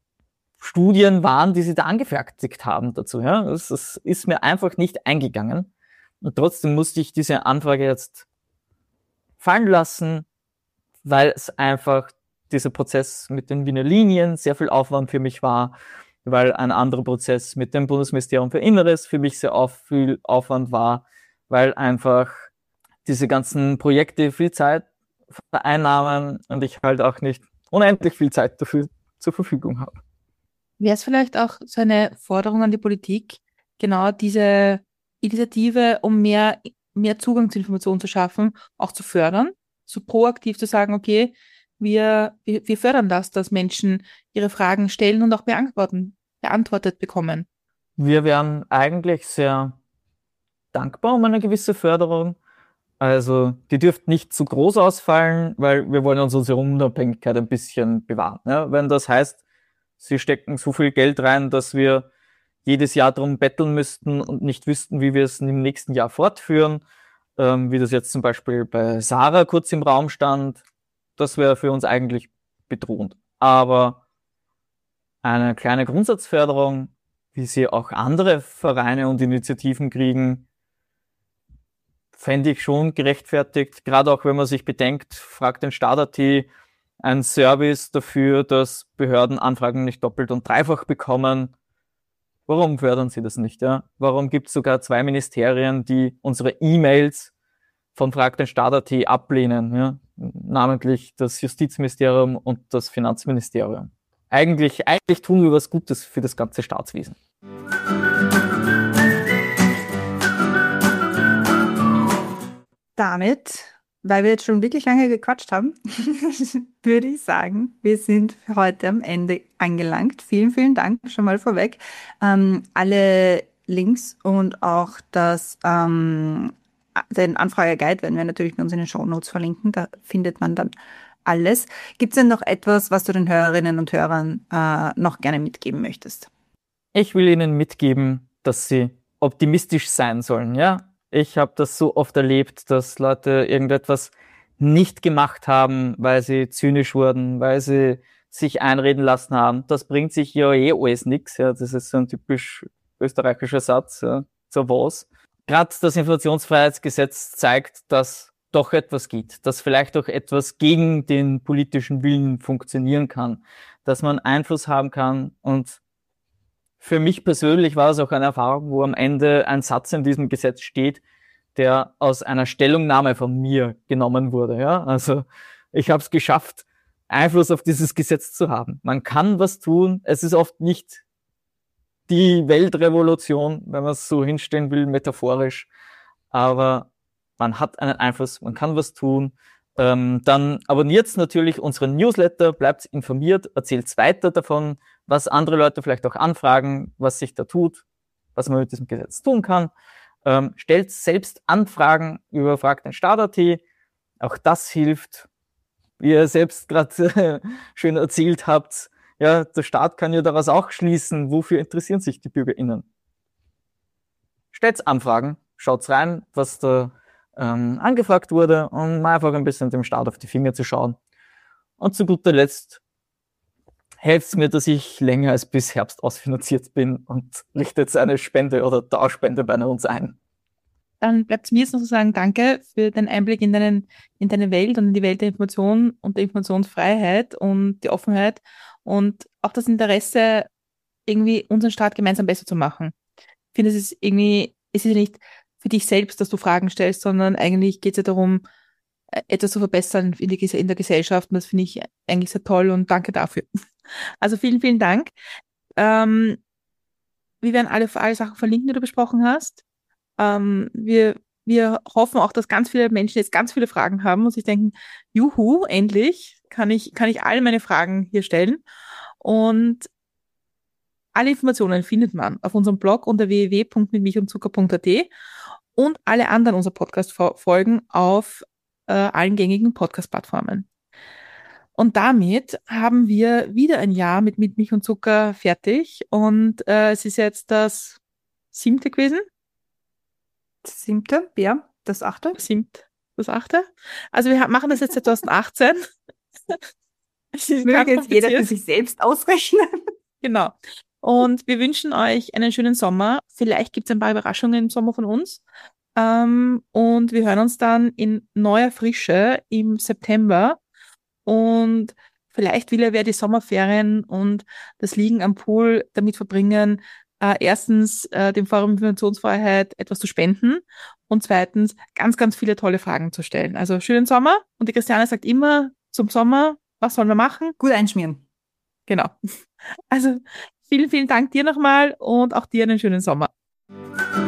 Studien waren, die sie da angefertigt haben dazu? Ja? Das, das ist mir einfach nicht eingegangen. Und trotzdem musste ich diese Anfrage jetzt fallen lassen, weil es einfach dieser Prozess mit den Wiener Linien sehr viel Aufwand für mich war, weil ein anderer Prozess mit dem Bundesministerium für Inneres für mich sehr auf, viel Aufwand war, weil einfach diese ganzen Projekte viel Zeit vereinnahmen und ich halt auch nicht unendlich viel Zeit dafür zur Verfügung habe. Wäre es vielleicht auch so eine Forderung an die Politik, genau diese Initiative, um mehr, mehr Zugang zu Informationen zu schaffen, auch zu fördern, so proaktiv zu sagen, okay, wir, wir, wir fördern das, dass Menschen ihre Fragen stellen und auch beantworten, beantwortet bekommen. Wir wären eigentlich sehr dankbar um eine gewisse Förderung. Also die dürfte nicht zu groß ausfallen, weil wir wollen uns unsere Unabhängigkeit ein bisschen bewahren. Ja, wenn das heißt, sie stecken so viel Geld rein, dass wir jedes Jahr darum betteln müssten und nicht wüssten, wie wir es im nächsten Jahr fortführen, ähm, wie das jetzt zum Beispiel bei Sarah kurz im Raum stand, das wäre für uns eigentlich bedrohend. Aber eine kleine Grundsatzförderung, wie sie auch andere Vereine und Initiativen kriegen, fände ich schon gerechtfertigt, gerade auch wenn man sich bedenkt, fragt den Staat ein Service dafür, dass Behörden Anfragen nicht doppelt und dreifach bekommen. Warum fördern sie das nicht? Ja? Warum gibt es sogar zwei Ministerien, die unsere E-Mails von Frag den Staat ablehnen? Ja? Namentlich das Justizministerium und das Finanzministerium. Eigentlich, eigentlich tun wir was Gutes für das ganze Staatswesen. Damit, weil wir jetzt schon wirklich lange gequatscht haben, würde ich sagen, wir sind für heute am Ende angelangt. Vielen, vielen Dank schon mal vorweg. Ähm, alle Links und auch das, ähm, den Anfrageguide werden wir natürlich bei uns in den Shownotes verlinken. Da findet man dann alles. Gibt es denn noch etwas, was du den Hörerinnen und Hörern äh, noch gerne mitgeben möchtest? Ich will Ihnen mitgeben, dass Sie optimistisch sein sollen, ja? Ich habe das so oft erlebt, dass Leute irgendetwas nicht gemacht haben, weil sie zynisch wurden, weil sie sich einreden lassen haben. Das bringt sich ja eh alles nix. Ja. Das ist so ein typisch österreichischer Satz. Ja. So was. Gerade das Informationsfreiheitsgesetz zeigt, dass doch etwas geht, dass vielleicht auch etwas gegen den politischen Willen funktionieren kann, dass man Einfluss haben kann. Und für mich persönlich war es auch eine Erfahrung, wo am Ende ein Satz in diesem Gesetz steht, der aus einer Stellungnahme von mir genommen wurde. Ja, also ich habe es geschafft, Einfluss auf dieses Gesetz zu haben. Man kann was tun. Es ist oft nicht die Weltrevolution, wenn man es so hinstellen will, metaphorisch. Aber man hat einen Einfluss, man kann was tun. Ähm, dann abonniert natürlich unseren Newsletter, bleibt informiert, erzählt weiter davon, was andere Leute vielleicht auch anfragen, was sich da tut, was man mit diesem Gesetz tun kann. Ähm, stellt selbst Anfragen über Frag den Staat Punkt at. Auch das hilft, wie ihr selbst gerade schön erzählt habt. Ja, der Staat kann ja daraus auch schließen, wofür interessieren sich die BürgerInnen. Stellt Anfragen, schaut rein, was da ähm, angefragt wurde, um einfach ein bisschen dem Staat auf die Finger zu schauen. Und zu guter Letzt helft mir, dass ich länger als bis Herbst ausfinanziert bin und richtet eine Spende oder Tauschspende bei uns ein. Dann bleibt es mir jetzt noch zu sagen, danke für den Einblick in, deinen, in deine Welt und in die Welt der Information und der Informationsfreiheit und die Offenheit und auch das Interesse, irgendwie unseren Staat gemeinsam besser zu machen. Ich finde, es ist irgendwie, es ist ja nicht für dich selbst, dass du Fragen stellst, sondern eigentlich geht es ja darum, etwas zu verbessern in, die, in der Gesellschaft und das finde ich eigentlich sehr toll und danke dafür. Also vielen, vielen Dank. Ähm, wir werden alle, alle Sachen verlinken, die du besprochen hast. Ähm, wir, wir hoffen auch, dass ganz viele Menschen jetzt ganz viele Fragen haben und sich denken, juhu, endlich kann ich, kann ich all meine Fragen hier stellen. Und alle Informationen findet man auf unserem Blog unter w w w punkt mit milch und zucker punkt a t und alle anderen unserer Podcast-Folgen auf äh, allen gängigen Podcast-Plattformen. Und damit haben wir wieder ein Jahr mit, mit Milch und Zucker fertig und äh, es ist jetzt das siebte gewesen. Das siebte, ja, das achte. Siebte, das achte. Also wir machen das jetzt zwanzig achtzehn. Möge jetzt jeder für sich selbst ausrechnen. Genau. Und wir wünschen euch einen schönen Sommer. Vielleicht gibt es ein paar Überraschungen im Sommer von uns. Ähm, und wir hören uns dann in neuer Frische im September. Und vielleicht will ja wer die Sommerferien und das Liegen am Pool damit verbringen, äh, erstens äh, dem Forum Informationsfreiheit etwas zu spenden und zweitens ganz, ganz viele tolle Fragen zu stellen. Also schönen Sommer. Und die Christiane sagt immer zum Sommer, was sollen wir machen? Gut einschmieren. Genau. Also vielen, vielen Dank dir nochmal und auch dir einen schönen Sommer.